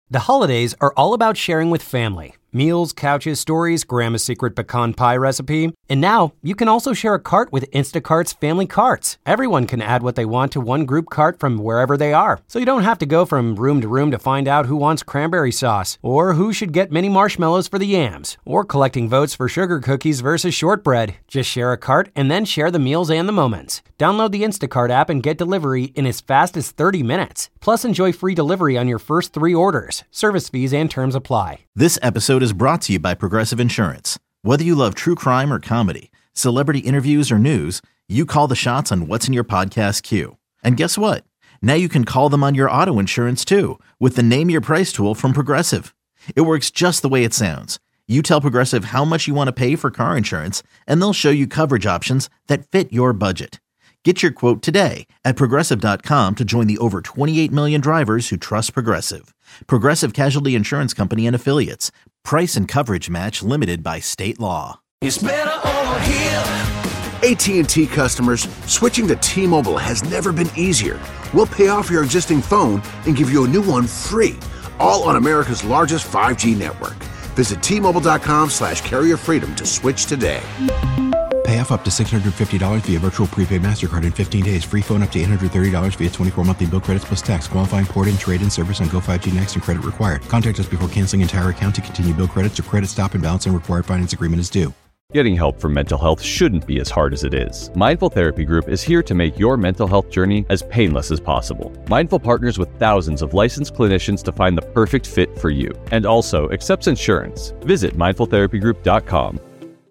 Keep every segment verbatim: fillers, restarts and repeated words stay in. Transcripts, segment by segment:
The holidays are all about sharing with family. Meals, couches, stories, Grandma's secret pecan pie recipe. And now, you can also share a cart with Instacart's Family Carts. Everyone can add what they want to one group cart from wherever they are. So you don't have to go from room to room to find out who wants cranberry sauce, or who should get mini marshmallows for the yams, or collecting votes for sugar cookies versus shortbread. Just share a cart and then share the meals and the moments. Download the Instacart app and get delivery in as fast as thirty minutes. Plus, enjoy free delivery on your first three orders. Service fees and terms apply. This episode is brought to you by Progressive Insurance. Whether you love true crime or comedy, celebrity interviews or news, you call the shots on what's in your podcast queue. And guess what? Now you can call them on your auto insurance too with the Name Your Price tool from Progressive. It works just the way it sounds. You tell Progressive how much you want to pay for car insurance, and they'll show you coverage options that fit your budget. Get your quote today at Progressive dot com to join the over twenty-eight million drivers who trust Progressive. Progressive Casualty Insurance Company and Affiliates. Price and coverage match limited by state law. It's better over here. A T and T customers, switching to T-Mobile has never been easier. We'll pay off your existing phone and give you a new one free, all on America's largest five G network. Visit T Mobile dot com slash carrier freedom to switch today. Pay off up to six hundred fifty dollars via virtual prepaid MasterCard in fifteen days. Free phone up to eight hundred thirty dollars via twenty-four monthly bill credits plus tax. Qualifying port and trade-in service on Go five G Next and credit required. Contact us before canceling entire account to continue bill credits or credit stop and balance and required finance agreement is due. Getting help for mental health shouldn't be as hard as it is. Mindful Therapy Group is here to make your mental health journey as painless as possible. Mindful partners with thousands of licensed clinicians to find the perfect fit for you, and also accepts insurance. Visit mindful therapy group dot com.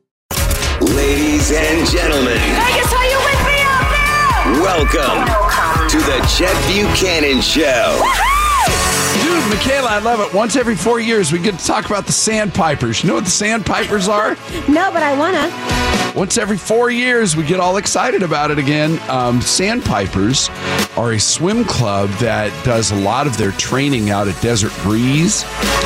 Ladies and gentlemen, Vegas, are you with me out there? Welcome, welcome to the Chet Buchanan Show. Dude, Michaela, I love it. Once every four years, we get to talk about the Sandpipers. You know what the Sandpipers are? No, but I wanna. Once every four years, we get all excited about it again. Um, Sandpipers are a swim club that does a lot of their training out at Desert Breeze.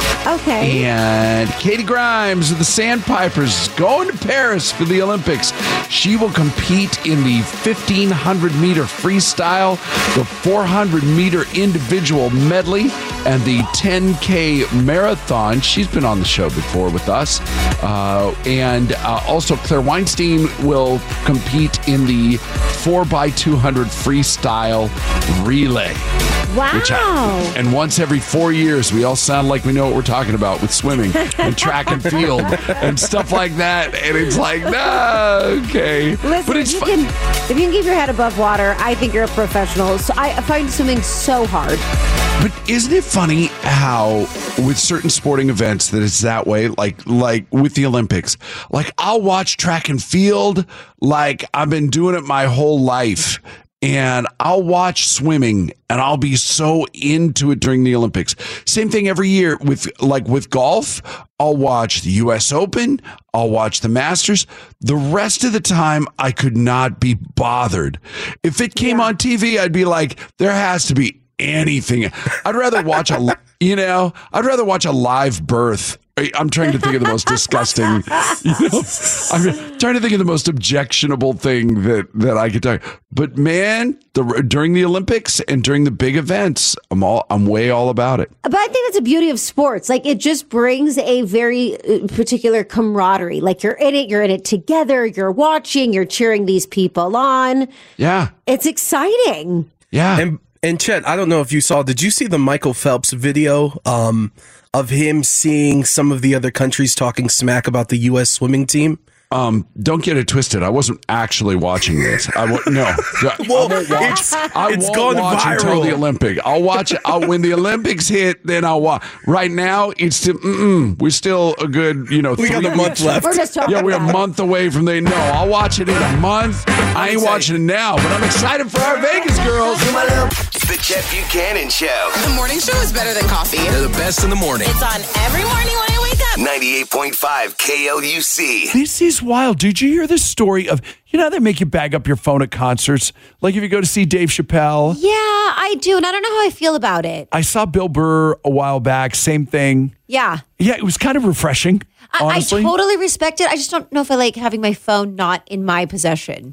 Okay. And Katie Grimes of the Sandpipers is going to Paris for the Olympics. She will compete in the fifteen hundred meter freestyle, the four hundred meter individual medley, and the ten K marathon. She's been on the show before with us. Uh, and uh, also Claire Weinstein will compete in the four by two hundred freestyle relay. Wow. Which I, and once every four years, we all sound like we know what we're talking about with swimming and track and field and stuff like that. And it's like, nah, okay. Listen, but it's if, you fun. can, if you can keep your head above water, I think you're a professional. So I find swimming so hard. But isn't it funny how with certain sporting events that it's that way, like like with the Olympics, like I'll watch track and field like I've been doing it my whole life. And I'll watch swimming and I'll be so into it during the Olympics. Same thing every year with like with golf. I'll watch the U S Open. I'll watch the Masters. The rest of the time, I could not be bothered. If it came yeah. on T V, I'd be like, there has to be anything. I'd rather watch a, you know, I'd rather watch a live birth. I'm trying to think of the most disgusting, you know, I'm trying to think of the most objectionable thing that, that I could tell you. But man, the, during the Olympics and during the big events, I'm all, I'm way all about it. But I think that's the beauty of sports. Like it just brings a very particular camaraderie. Like you're in it, you're in it together, you're watching, you're cheering these people on. Yeah. It's exciting. Yeah. And, and Chet, I don't know if you saw, did you see the Michael Phelps video? Um, of him seeing some of the other countries talking smack about the U S swimming team? Um, don't get it twisted. I wasn't actually watching this. I w- no. Well, I won't watch, it's, I it's won't gone watch viral. until the Olympic. I'll watch it. I'll, when the Olympics hit, then I'll watch. Right now, it's still, mm-mm, we're still a good, you know, we three got a month left. We're just yeah, we're a month away from the. No, I'll watch it in a month. I ain't watching it now, but I'm excited for our Vegas girls. The Chet Buchanan Show. The morning show is better than coffee. They're the best in the morning. It's on every morning when I wake up. ninety-eight point five K L U C. This is wild. Did you hear the story of, you know how they make you bag up your phone at concerts? Like if you go to see Dave Chappelle? Yeah, I do. And I don't know how I feel about it. I saw Bill Burr a while back. Same thing. Yeah. Yeah, it was kind of refreshing, I, I honestly. totally respect it. I just don't know if I like having my phone not in my possession.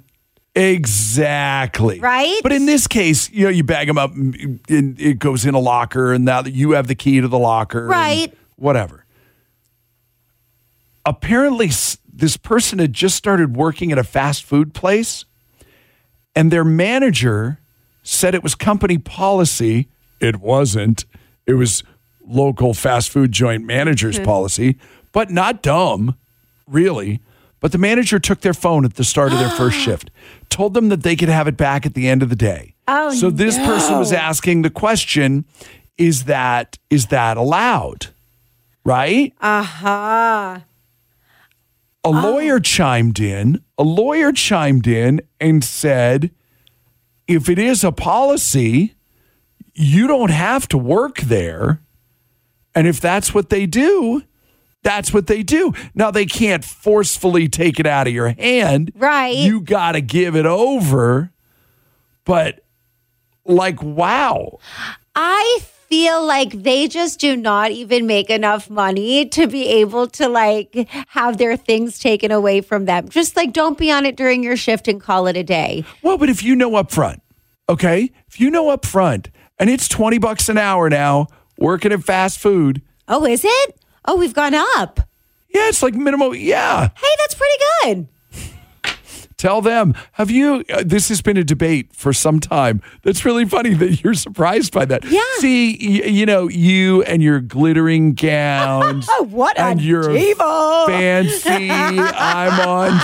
Exactly. Right? But in this case, you know, you bag them up and it goes in a locker and now that you have the key to the locker. Right. Whatever. Apparently, this person had just started working at a fast food place and their manager said it was company policy. It wasn't. It was local fast food joint manager's mm-hmm. policy, but not dumb, really. But the manager took their phone at the start of their first shift, told them that they could have it back at the end of the day. Oh, so this no. person was asking the question, is that is that allowed? Right? Uh-huh. A oh. lawyer chimed in. A lawyer chimed in and said, if it is a policy, you don't have to work there. And if that's what they do, that's what they do. Now, they can't forcefully take it out of your hand. Right. You got to give it over. But, like, wow. I feel like they just do not even make enough money to be able to, like, have their things taken away from them. Just, like, don't be on it during your shift and call it a day. Well, but if you know up front, okay? If you know up front, and it's twenty bucks an hour now, working at fast food. Oh, is it? Oh, we've gone up. Yeah, it's like minimum. Yeah. Hey, that's pretty good. Tell them. Have you, uh, this has been a debate for some time. That's really funny that you're surprised by that. Yeah. See, y- you know, you and your glittering gowns. What a and your diva. fancy, I'm on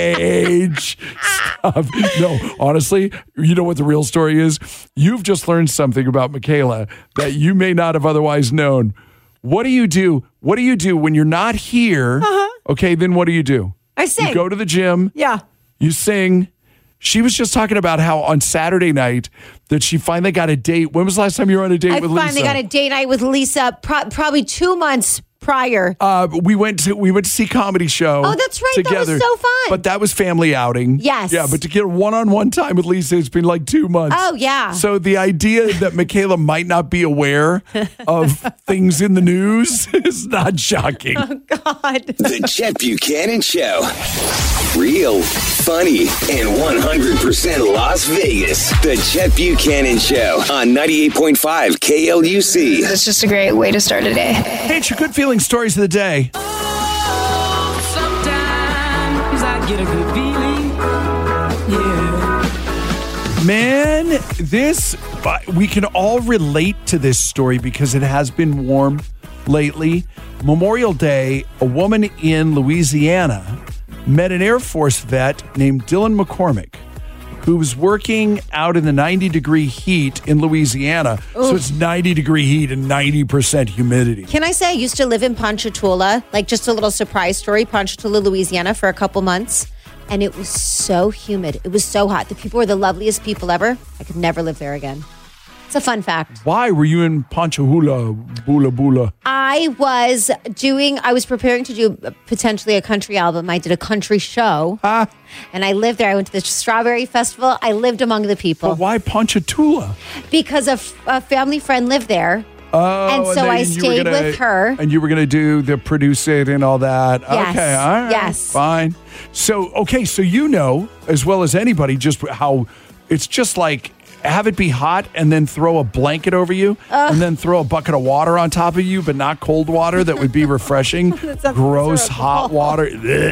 stage stuff. No, honestly, you know what the real story is? You've just learned something about Michaela that you may not have otherwise known. What do you do? What do you do when you're not here? Uh-huh. Okay, then what do you do? I sing. You go to the gym. Yeah. You sing. She was just talking about how on Saturday night that she finally got a date. When was the last time you were on a date I with Lisa? I finally got a date night with Lisa pro- probably two months prior. Uh, we went to we went to see Comedy Show. Oh, that's right. Together. That was so fun. But that was family outing. Yes. Yeah, but to get one-on-one time with Lisa, it's been like two months. Oh, yeah. So the idea that Michaela might not be aware of things in the news is not shocking. Oh, God. The Chet Buchanan Show. Real, funny, and one hundred percent Las Vegas. The Chet Buchanan Show on ninety-eight point five K L U C. It's just a great way to start a day. Hey, it's your good feeling stories of the day. Oh, sometimes I get a good feeling. Yeah. Man, this, we can all relate to this story because it has been warm lately. Memorial Day, a woman in Louisiana met an Air Force vet named Dylan McCormick, who was working out in the ninety degree heat in Louisiana. Oof. So it's ninety degree heat and ninety percent humidity. Can I say I used to live in Ponchatoula, like just a little surprise story, Ponchatoula, Louisiana for a couple months. And it was so humid. It was so hot. The people were the loveliest people ever. I could never live there again. It's a fun fact. Why were you in Ponchatoula, Bula Bula? I was doing, I was preparing to do potentially a country album. I did a country show. Ah. And I lived there. I went to the Strawberry Festival. I lived among the people. But why Ponchatoula? Because a, a family friend lived there. Oh, and so and I you stayed gonna, with her. And you were going to do the produce it and all that. Yes. Okay, all right. Yes. Fine. So, okay, so you know, as well as anybody, just how it's just like, have it be hot and then throw a blanket over you uh, and then throw a bucket of water on top of you, but not cold water that would be refreshing. Gross hot water.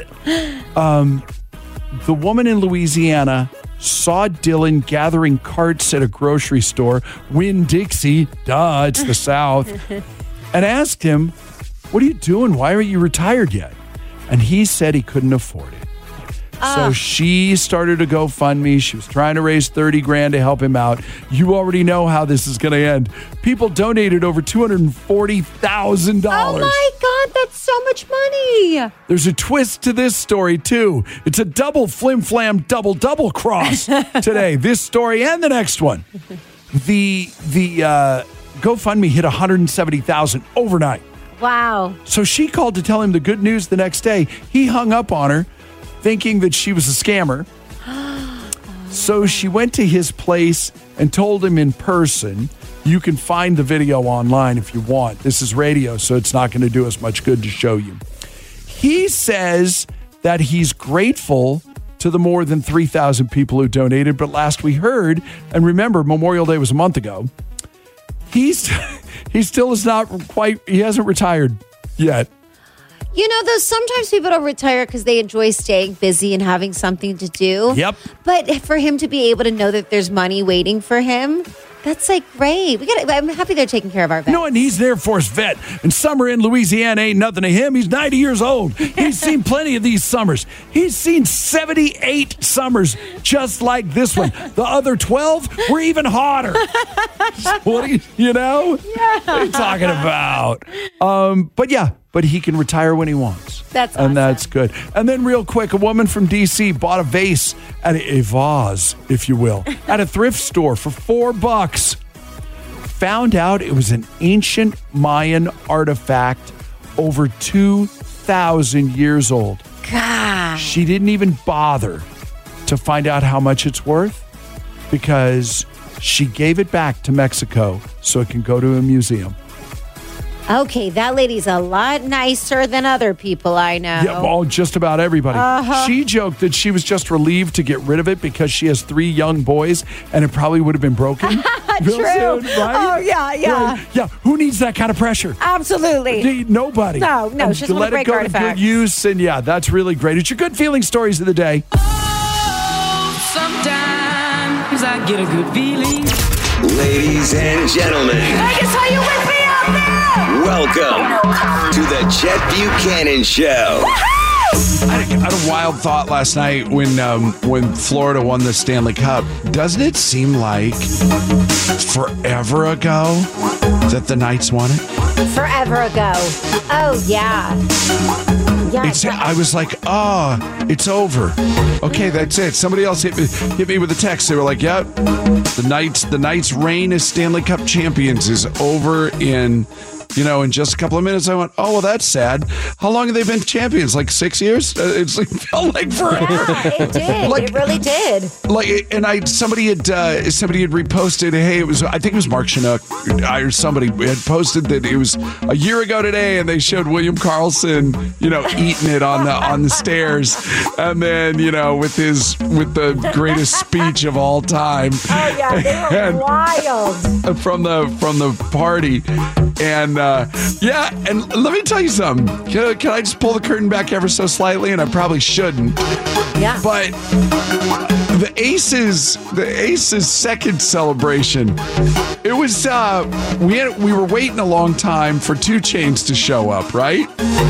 um, the woman in Louisiana saw Dylan gathering carts at a grocery store, Winn-Dixie, duh, it's the South, and asked him, what are you doing? Why aren't you retired yet? And he said he couldn't afford it. So uh. she started a GoFundMe. She was trying to raise thirty grand to help him out. You already know how this is going to end. People donated over two hundred forty thousand dollars. Oh my God, that's so much money. There's a twist to this story, too. It's a double flim-flam, double-double cross today. This story and the next one. The the uh, GoFundMe hit one hundred seventy thousand dollars overnight. Wow. So she called to tell him the good news the next day. He hung up on her, thinking that she was a scammer. So she went to his place and told him in person. You can find the video online if you want. This is radio, so it's not going to do us much good to show you. He says that he's grateful to the more than three thousand people who donated. But last we heard, and remember, Memorial Day was a month ago, he's he still is not quite, he hasn't retired yet. You know, though, sometimes people don't retire because they enjoy staying busy and having something to do. Yep. But for him to be able to know that there's money waiting for him, that's like great. We got. I'm happy they're taking care of our vets. No, and he's an Air Force vet. And summer in Louisiana ain't nothing to him. He's ninety years old. He's seen plenty of these summers. He's seen seventy-eight summers just like this one. The other twelve were even hotter. What do you, you know? Yeah. What are you talking about? Um, but yeah, but he can retire when he wants. That's And awesome. that's good. And then real quick, a woman from D C bought a vase, at a, a vase, if you will, at a thrift store for four bucks. Found out it was an ancient Mayan artifact over two thousand years old. God. She didn't even bother to find out how much it's worth because she gave it back to Mexico so it can go to a museum. Okay, that lady's a lot nicer than other people I know. Yeah, well, just about everybody. Uh-huh. She joked that she was just relieved to get rid of it because she has three young boys and it probably would have been broken. real True. soon, right? Oh, yeah, yeah. Right. Yeah, who needs that kind of pressure? Absolutely. Nobody. No, no, And she doesn't to want let to break it go to artifacts. good use, and yeah, that's really great. It's your good feeling stories of the day. Sometimes I get a good feeling. Ladies and gentlemen, Vegas, are you with me out there? welcome to the Chet Buchanan Show. I had, a, I had a wild thought last night when um, when Florida won the Stanley Cup. Doesn't it seem like forever ago that the Knights won it? Forever ago. Oh, yeah. Yeah. It's, I was like, oh, it's over. Okay, that's it. Somebody else hit me, hit me with a text. They were like, yep, the Knights, the Knights' reign as Stanley Cup champions is over in, you know, in just a couple of minutes. I went, oh, well, that's sad. How long have they been champions? Like six years? Uh, It's like, felt like forever. Yeah, it did. Like- it really did. Like, and I somebody had uh, somebody had reposted. Hey, it was I think it was Mark Chinook or somebody had posted that it was a year ago today, and they showed William Karlsson, you know, eating it on the on the stairs, and then you know with his with the greatest speech of all time. Oh, yeah. They were And- wild. from the from the party, and uh, yeah, and let me tell you something. Can, can I just pull the curtain back ever so slightly? And I probably shouldn't. Yeah. But the Aces, the Aces' second celebration, it was uh, we had we were waiting a long time for two Chainz to show up, right?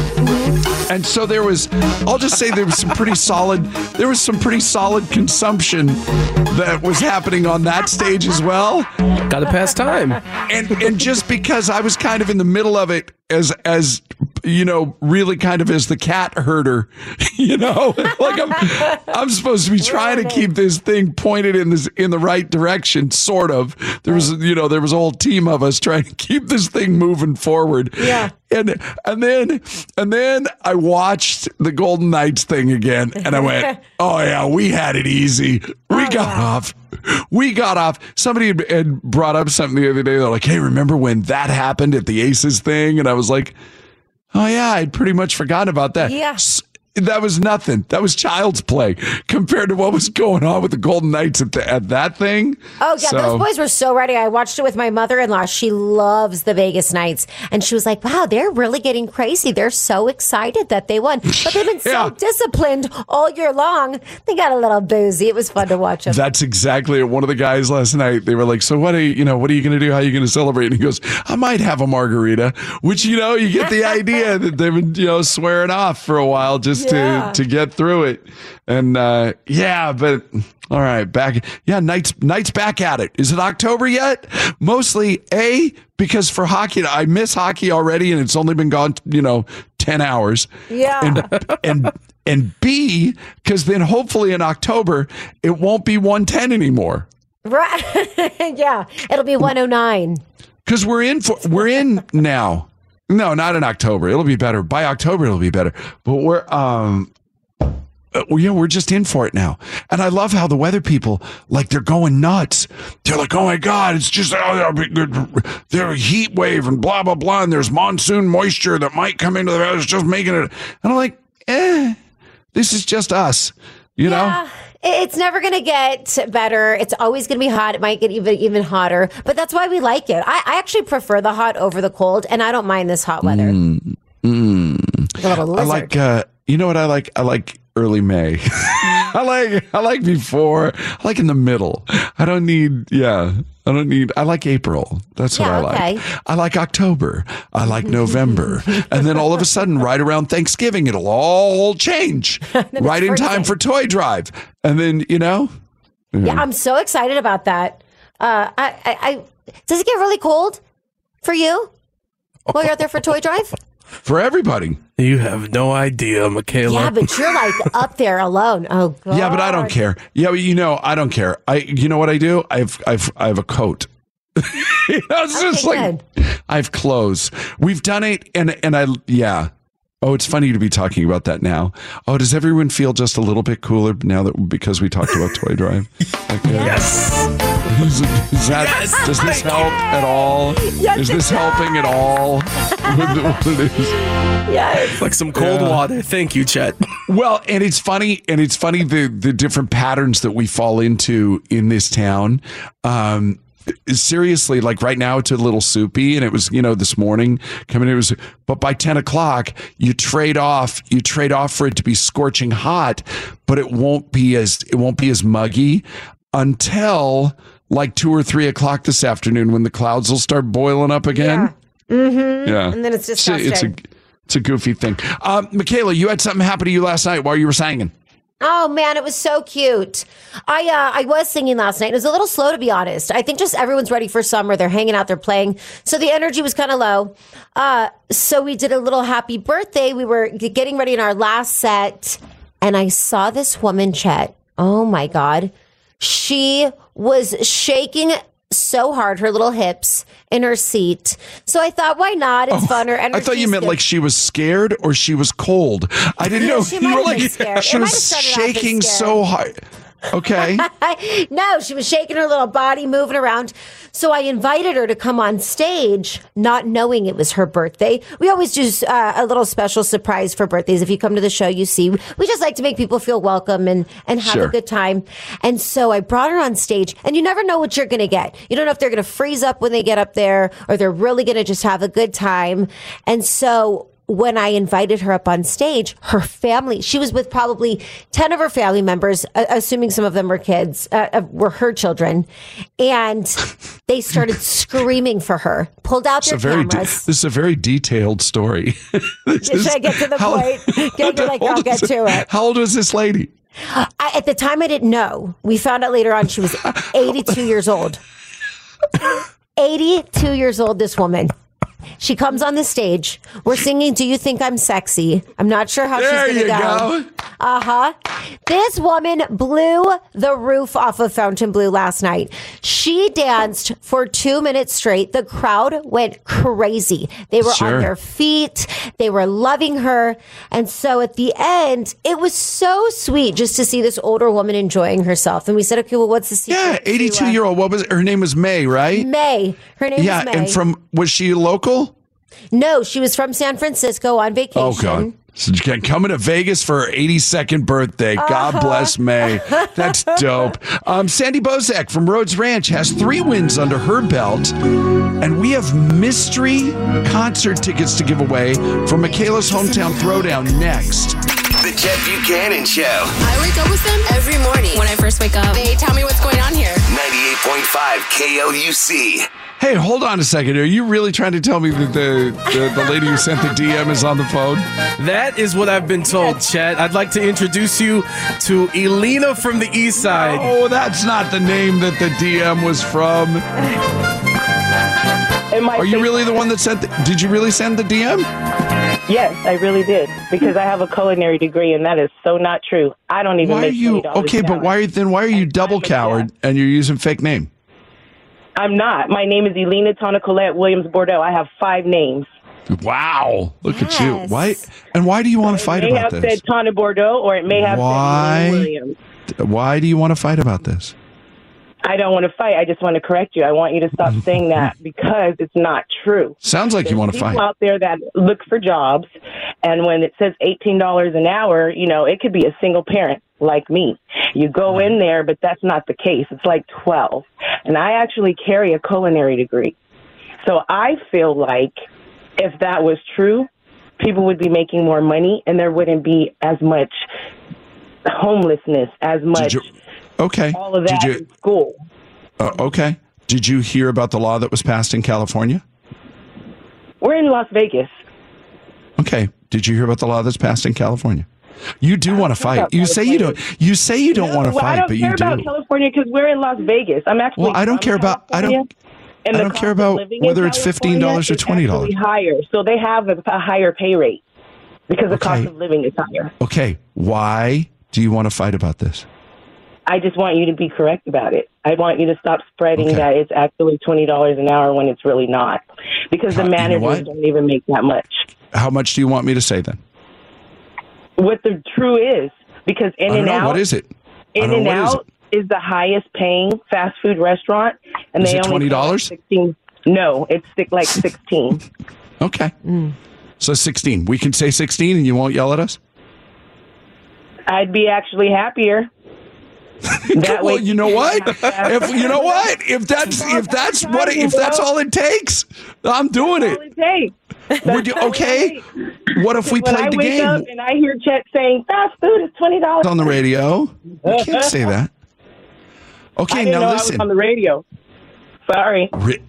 And so there was, I'll just say there was some pretty solid, there was some pretty solid consumption that was happening on that stage as well. Got to pass time. And and just because I was kind of in the middle of it as as you know, really kind of as the cat herder, you know, like I'm I'm supposed to be trying to keep this thing pointed in this in the right direction, sort of. There was you know, there was a whole team of us trying to keep this thing moving forward. Yeah. And and then and then I watched the Golden Knights thing again, and I went, "Oh yeah, we had it easy. We Oh, got yeah. off. We got off." Somebody had, had brought up something the other day. They're like, "Hey, remember when that happened at the Aces thing?" And I was like, "Oh yeah, I'd pretty much forgotten about that." Yeah. S- That was nothing. That was child's play compared to what was going on with the Golden Knights at, the, at that thing. Oh, yeah. So- Those boys were so ready. I watched it with my mother-in-law. She loves the Vegas Knights. And she was like, wow, they're really getting crazy. They're so excited that they won. But they've been so Yeah. disciplined all year long. They got a little boozy. It was fun to watch them. That's exactly it. One of the guys last night, they were like, so what are you, you know, what are you going to do? How are you going to celebrate? And he goes, I might have a margarita, which, you know, you get the idea that they've been, you know, swearing off for a while just Yeah. to, to get through it. And, uh, yeah, but all right, back. Yeah. Knights, Knights back at it. Is it October yet? Mostly A, because for hockey, I miss hockey already and it's only been gone, you know, ten hours. Yeah. And, and, and B, because then hopefully in October, it won't be one ten anymore. Right. Yeah. It'll be one oh nine. Because we're in for we're in now. No, not in October. It'll be better. By October, it'll be better. But we're um uh, well, yeah, we're just in for it now. And I love how the weather people, like, they're going nuts. They're like, oh my God, it's just oh, they're a heat wave and blah, blah, blah. And there's monsoon moisture that might come into the it's just making it. And I'm like, eh, this is just us. You yeah, know? It's never going to get better. It's always going to be hot. It might get even even hotter, but that's why we like it. I, I actually prefer the hot over the cold, and I don't mind this hot weather. Mm, mm. Like a little I lizard. like, uh, you know what I like? I like early May. I like, I like before, I like in the middle. I don't need, yeah, I don't need, I like April. That's what Yeah, I like. okay. I like October. I like November. And then all of a sudden, right around Thanksgiving, it'll all change. Right in time for Toy Drive. And then, you know? Yeah, I'm so excited about that. Uh, I, I, I, does it get really cold for you while you're out there for Toy Drive? For everybody. You have no idea, Michaela. Yeah, but you're like up there alone. Oh, God. Yeah, but I don't care. Yeah, but you know, I don't care. I, you know what I do? I've, I've, I have a coat. You know, it's Okay, just like I have clothes. We've done it, and and I, yeah. Oh, it's funny to be talking about that now. Oh, does everyone feel just a little bit cooler now that because we talked about Toy Drive? Okay. Yes. Is, is that, Yes. does this help at all? Yes, is it this does. helping at all? With what it is? Yes. Like some cold Yeah. water. Thank you, Chet. Well, and it's funny, and it's funny the the different patterns that we fall into in this town. Um, seriously, like right now, it's a little soupy, and it was, you know, this morning coming. It was, but by ten o'clock, you trade off. You trade off for it to be scorching hot, but it won't be as it won't be as muggy until like two or three o'clock this afternoon when the clouds will start boiling up again. Yeah. Mm-hmm. Yeah. And then it's It's disgusting. a, it's a it's a goofy thing. Uh, Michaela, you had something happen to you last night while you were singing. Oh man, it was so cute. I uh, I was singing last night. It was a little slow, to be honest. I think just everyone's ready for summer. They're hanging out, they're playing, so the energy was kind of low. Uh, so we did a little happy birthday. We were g- getting ready in our last set, and I saw this woman, Chet. Oh my God, she was shaking so hard, her little hips in her seat. So I thought, why not? It's fun. Her energy. I thought you meant like she was scared or she was cold. I didn't know. She You might were have like been scared. she It might was have started off as shaking scared. so hard. Okay. No, she was shaking her little body, moving around. So I invited her to come on stage, not knowing it was her birthday. We always do uh, a little special surprise for birthdays. If you come to the show, you see, we just like to make people feel welcome and, and have Sure. a good time. And so I brought her on stage, and you never know what you're going to get. You don't know if they're going to freeze up when they get up there or they're really going to just have a good time. And so when I invited her up on stage, her family, she was with probably ten of her family members, uh, assuming some of them were kids, uh, uh, were her children. And they started screaming for her, pulled out It's their a very de- cameras. this is a very detailed story. This Should is- I get to the how- point? Yeah, you're like, how I'll old get is to it. How old was this lady? I, at the time, I didn't know. We found out later on she was eighty-two years old. eighty-two years old, this woman. She comes on the stage. We're singing Do You Think I'm Sexy? I'm not sure how There she's you going to go. go. Uh-huh. This woman blew the roof off of Fontainebleau last night. She danced for two minutes straight. The crowd went crazy. They were Sure. on their feet. They were loving her. And so at the end, it was so sweet just to see this older woman enjoying herself. And we said, okay, well, what's the secret? Yeah, eighty-two year old. What was her name? Was May, right? May. Her name Yeah, is May. and from was she local? No, she was from San Francisco on vacation. Oh God. So she can- coming to Vegas for her eighty-second birthday. God Uh-huh. bless May. That's dope. Um, Sandy Bozak from Rhodes Ranch has three wins under her belt. And we have mystery concert tickets to give away for Michaela's Hometown Throwdown next. The Chet Buchanan Show. I wake up with them every morning. When I first wake up, they tell me what's going on here. ninety-eight point five K O U C. Hey, hold on a second. Are you really trying to tell me that the, the, the lady who sent the D M is on the phone? That is what I've been told, Chet. I'd like to introduce you to Elena from the East Side. Oh, that's not the name that the D M was from. Are you really the one that sent the, did you really send the D M? Yes, I really did, because I have a culinary degree, and that is so not true. I don't even Why are make you twenty dollars okay? an But hour. why then? Why are you double coward and you're using fake name? I'm not. My name is Elena Tona Colette Williams Bordeaux. I have five names. Wow, look at you. Why and why do you want to fight It may about have this? said Tona Bordeaux, or it may have Why? said Elena Williams. Why do you want to fight about this? I don't want to fight. I just want to correct you. I want you to stop saying that because it's not true. Sounds like you want to People fight. out there that look for jobs, And when it says eighteen dollars an hour, you know, it could be a single parent like me. You go in there, but that's not the case. It's like twelve. And I actually carry a culinary degree. So I feel like if that was true, people would be making more money and there wouldn't be as much homelessness, as much you, okay. all of that Did you, in school. Uh, okay. Did you hear about the law that was passed in California? We're in Las Vegas. Okay. Did you hear about the law that's passed in California? You do want to fight. You say you don't. You say you don't no, want to well, fight, but you do. I don't care about California because we're in Las Vegas. I'm actually. Well, I don't care about. I don't. And I don't care about whether it's fifteen dollars or twenty dollars. Higher, so they have a, a higher pay rate because the okay. cost of living is higher. Okay, why do you want to fight about this? I just want you to be correct about it. I want you to stop spreading okay. that it's actually twenty dollars an hour when it's really not, because the managers you know don't even make that much. How much do you want me to say then? What the true is, because In and Out. What is it? In and Out is the highest paying fast food restaurant, and is they it only twenty dollars. Like sixteen. No, it's like sixteen. Okay, mm. so sixteen. We can say sixteen, and you won't yell at us. I'd be actually happier. That well, way you know what? If you know what, if that's if that's what it, if that's all it takes, I'm doing it. All it takes. Would you, okay. What if we when played I the wake game? Up and I hear Chet saying fast food is twenty dollars on the radio. You can't say that. Okay, I didn't now know listen. I was on the radio. Sorry. Re-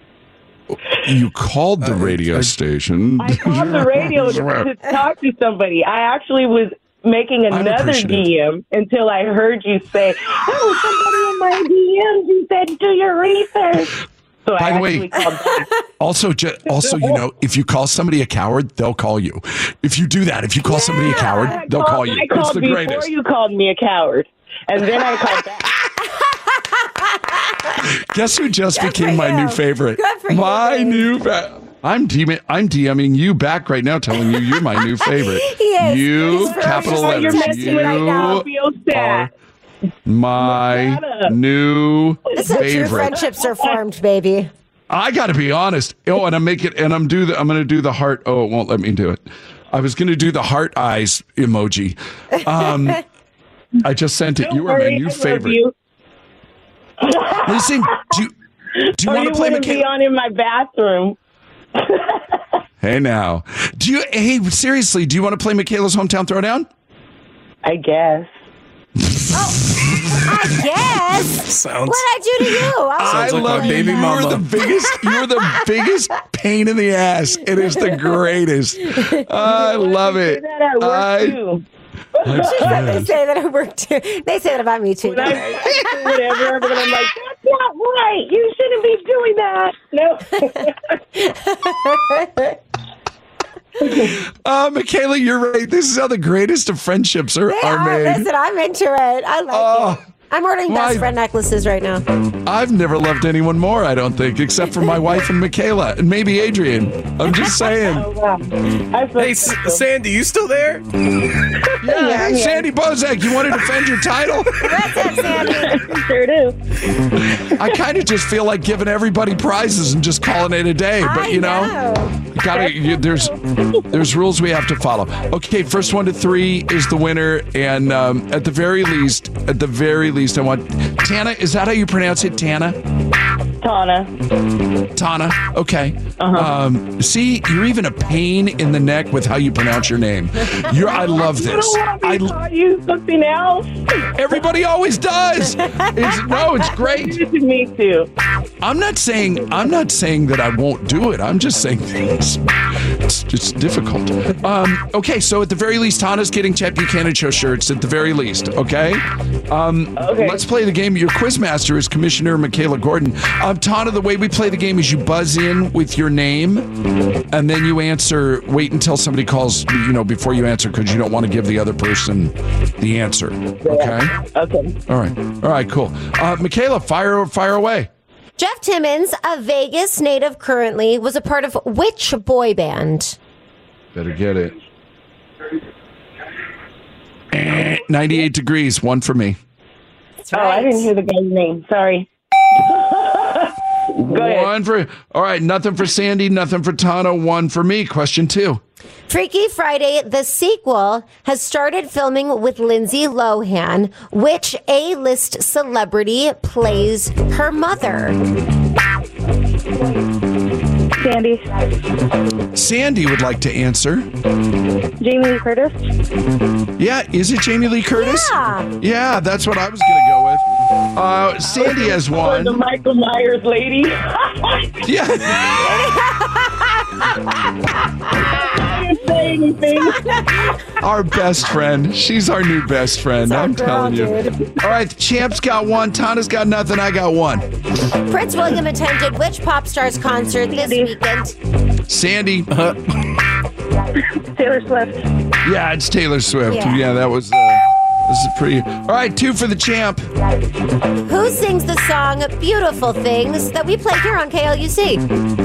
you called the radio station. I called the radio to, to talk to somebody. I actually was making another D M until I heard you say, "Oh, somebody in my D Ms who said do your research." So By I the way, also, ju- also, you know, if you call somebody a coward, they'll call you. If you do that, if you call yeah, somebody a coward, they'll called, call you. I called it's the before greatest. You called me a coward, and then I called back. Guess who just Good became my new favorite? Good for my you, new fa- I'm DM- I'm DMing you back right now, telling you you're my new favorite. He is. You capital oh, letters. You right now. I feel sad. My new this is favorite. How true friendships are formed, baby. I got to be honest. Oh, and I'm make it, and I'm do the. I'm going to do the heart. Oh, it won't let me do it. I was going to do the heart eyes emoji. Um, I just sent it. Don't you are worry, my new I favorite. You. Listen, do you, do you or want to play Michaela? Be on in my bathroom. Hey now, do you? Hey, seriously, do you want to play Michaela's Hometown Throwdown? I guess. Oh, I guess. Sounds. What I do to you? I, I like love our you. baby You're mama. the biggest. You're the biggest pain in the ass. It is the greatest. I love it. That at work I, too. They say that at work too. They say that about me too. When I whatever, but I'm like, that's not right. You shouldn't be doing that. No. Uh, Michaela, you're right. This is how the greatest of friendships are, They are are. made. Listen, I'm into it. I like Oh, it. I'm ordering best my- friend necklaces right now. I've never loved anyone more, I don't think, except for my wife and Michaela, and maybe Adrian. I'm just saying. Oh, wow. I feel Hey, S- Sandy, you still there? Yeah, hey, Sandy Bozak, you want to defend your title? What's up, Sandy? Sure do. I kind of just feel like giving everybody prizes and just calling it a day, but I you know, know. you gotta. You, there's there's rules we have to follow. Okay, first one to three is the winner, and um, at the very least, at the very least, I want Tana. Is that how you pronounce it, Tana? Tana. Tana. Okay. Uh-huh. Um, see, you're even a pain in the neck with how you pronounce your name. You're. I love You this. don't want me I. to call you something else. Everybody always does. It's, no, it's great. To me too. I'm not saying I'm not saying that I won't do it. I'm just saying it's, it's, it's difficult. Um, okay, so at the very least, Tana's getting Chet Buchanan Show shirts. At the very least, okay. Um, Okay. Let's play the game. Your quizmaster is Commissioner Michaela Gordon. Um, Tana, the way we play the game is you buzz in with your name, and then you answer. Wait until somebody calls. You know, before you answer, because you don't want to give the other person the answer. Okay. Okay. All right. All right. Cool. Uh, Michaela, fire fire away. Jeff Timmons, a Vegas native currently, was a part of which boy band? Better get it. Eh, ninety-eight degrees, one for me. That's Oh, right. I didn't hear the guy's name. Sorry. Go ahead. One for, all right, nothing for Sandy, nothing for Tana, one for me. Question two. Freaky Friday, the sequel, has started filming with Lindsay Lohan. Which A-list celebrity plays her mother? Sandy. Sandy would like to answer. Jamie Lee Curtis. Yeah, is it Jamie Lee Curtis? Yeah. Yeah, that's what I was going to go with. Uh, Sandy has Or one. the Michael Myers lady. Yeah. I didn't say anything. Our best friend. She's our new best friend. I'm telling you. All right, the champ's got one. Tana's got nothing. I got one. Prince William attended which pop star's concert this weekend? Sandy. Taylor Swift. Yeah, it's Taylor Swift. Yeah. Yeah, that was. Uh, this is pretty. All right, two for the champ. Who sings the song Beautiful Things that we play here on K L U C?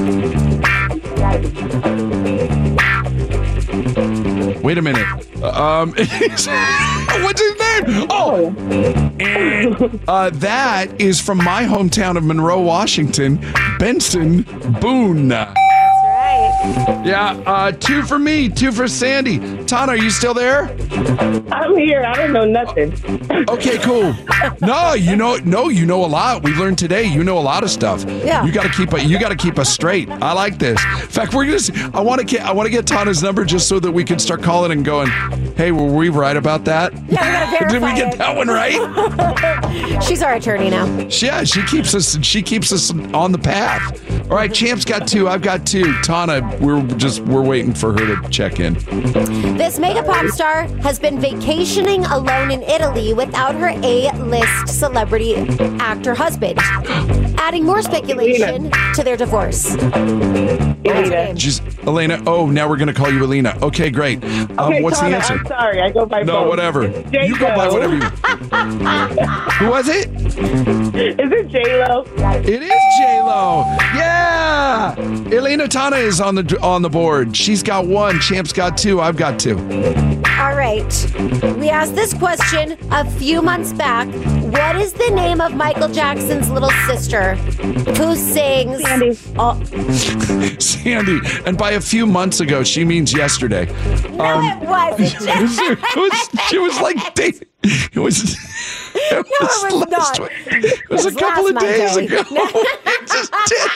Wait a minute. Um, what's his name? Oh, uh, that is from my hometown of Monroe, Washington, Benson Boone. That's right. Yeah, uh, two for me, two for Sandy. Tana, are you still there? I'm here. I don't know nothing. Okay, cool. No, you know, no, you know a lot. We learned today. You know a lot of stuff. Yeah. You got to keep, a, you got to keep us straight. I like this. In fact, we're gonna. I want to get, I want to get Tana's number just so that we can start calling and going. Hey, were we right about that? Yeah, we gotta verify Did we get it. that one right? She's our attorney now. Yeah, she keeps us. She keeps us on the path. All right, Champ's got two. I've got two. Tana, we're just we're waiting for her to check in. This mega pop star has been vacationing alone in Italy without her A-list celebrity actor husband, adding more speculation to their divorce. Elena. Just Elena. Oh, now we're gonna call you Elena. Okay, great. Um, Okay, what's Tana, the answer? I'm sorry. I go by No, both. whatever. It's You go by J-Lo. whatever you. Who was it? Is it J-Lo? It is J Lo. Yeah. Elena Tana is on the on the board. She's got one. Champ's got two. I've got two. All right. We asked this question a few months back. What is the name of Michael Jackson's little sister who sings? Sandy. Oh, Sandy. And by a few months ago, she means yesterday. no, it wasn't. it was, she was like, dating. It was. It No, it was last not. week. It was It a couple was of days last ago. Monday. It just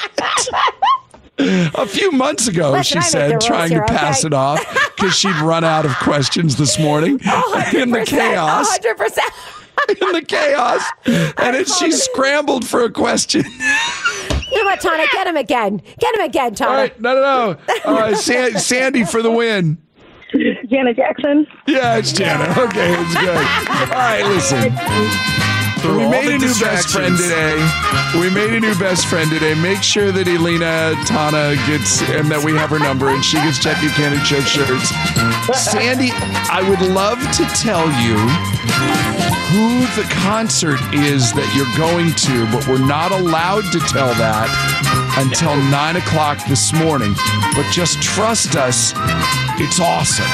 did. A few months ago, Listen, she I make the said, rules trying here, to pass okay? it off because she'd run out of questions this morning in the chaos. one hundred percent. In the chaos. And then she scrambled for a question. You know what, Tana? Get him again. Get him again, Tana. All right, no, no, no. All right, San- Sandy for the win. Janet Jackson. Yeah, it's Janet. Okay, it's good. All right, listen. Through We all made the a new best friend distractions. today. We made a new best friend today. Make sure that Elena Tana gets, and that we have her number, and she gets Chet Buchanan Show shirts. Sandy, I would love to tell you who the concert is that you're going to, but we're not allowed to tell that until nine o'clock this morning. But just trust us, it's awesome.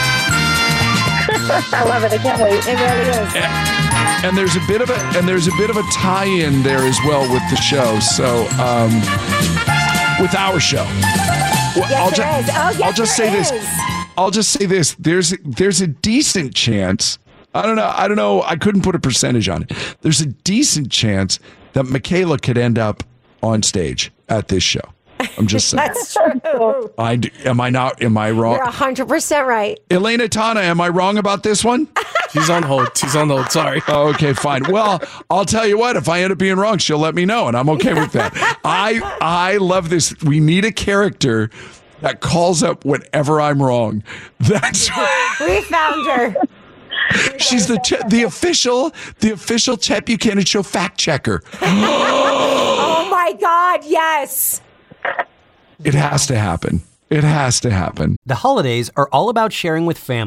I love it. I can't wait. It really is. And there's a bit of a and there's a bit of a tie-in there as well with the show. So um, with our show, well, Yes, I'll, there ju- is. Oh, yes, I'll just there say this. is. I'll just say this. There's there's a decent chance. I don't know. I don't know. I couldn't put a percentage on it. There's a decent chance that Michaela could end up on stage at this show. I'm just saying. That's true. I d- am I not? Am I wrong? You're one hundred percent right. Elena Tana, am I wrong about this one? She's on hold. She's on hold. Sorry. Oh, okay, fine. Well, I'll tell you what. If I end up being wrong, she'll let me know, and I'm okay with that. I I love this. We need a character that calls up whenever I'm wrong. That's We found her. she's the Ch- the official the official Chet Buchanan Show fact checker. Oh my God, yes. It has to happen. It has to happen. The holidays are all about sharing with family.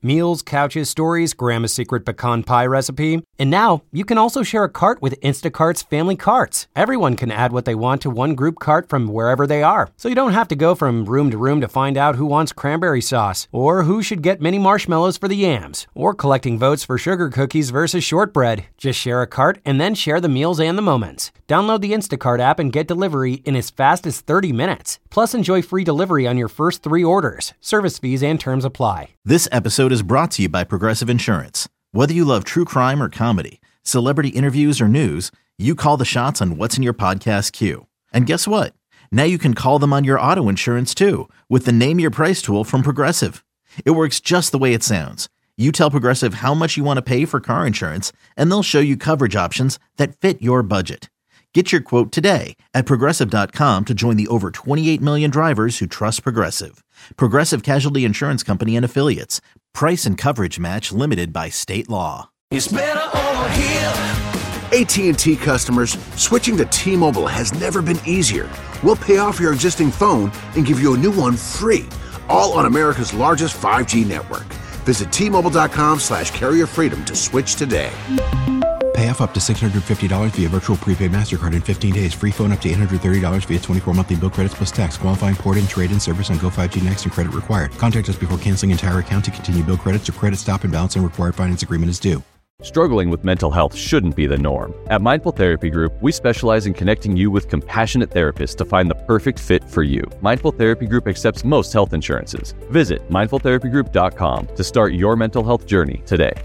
Meals, Couches, Stories, Grandma's Secret Pecan Pie Recipe. And now, you can also share a cart with Instacart's Family Carts. Everyone can add what they want to one group cart from wherever they are. So you don't have to go from room to room to find out who wants cranberry sauce, or who should get mini marshmallows for the yams, or collecting votes for sugar cookies versus shortbread. Just share a cart and then share the meals and the moments. Download the Instacart app and get delivery in as fast as thirty minutes. Plus, enjoy free delivery on your first three orders. Service fees and terms apply. This episode is brought to you by Progressive Insurance. Whether you love true crime or comedy, celebrity interviews or news, you call the shots on what's in your podcast queue. And guess what? Now you can call them on your auto insurance too with the Name Your Price tool from Progressive. It works just the way it sounds. You tell Progressive how much you want to pay for car insurance, and they'll show you coverage options that fit your budget. Get your quote today at Progressive dot com to join the over twenty-eight million drivers who trust Progressive. Progressive Casualty Insurance Company and Affiliates. Price and coverage match limited by state law. It's better over here. A T and T customers, switching to T-Mobile has never been easier. We'll pay off your existing phone and give you a new one free, all on America's largest five G network. Visit T Mobile dot com slash carrier freedom to switch today. Pay off up to six hundred fifty dollars via virtual prepaid MasterCard in fifteen days. Free phone up to eight hundred thirty dollars via twenty-four monthly bill credits plus tax. Qualifying port-in, trade-in service on Go five G Next and credit required. Contact us before canceling entire account to continue bill credits or credit stop and balance and required finance agreement is due. Struggling with mental health shouldn't be the norm. At Mindful Therapy Group, we specialize in connecting you with compassionate therapists to find the perfect fit for you. Mindful Therapy Group accepts most health insurances. Visit mindful therapy group dot com to start your mental health journey today.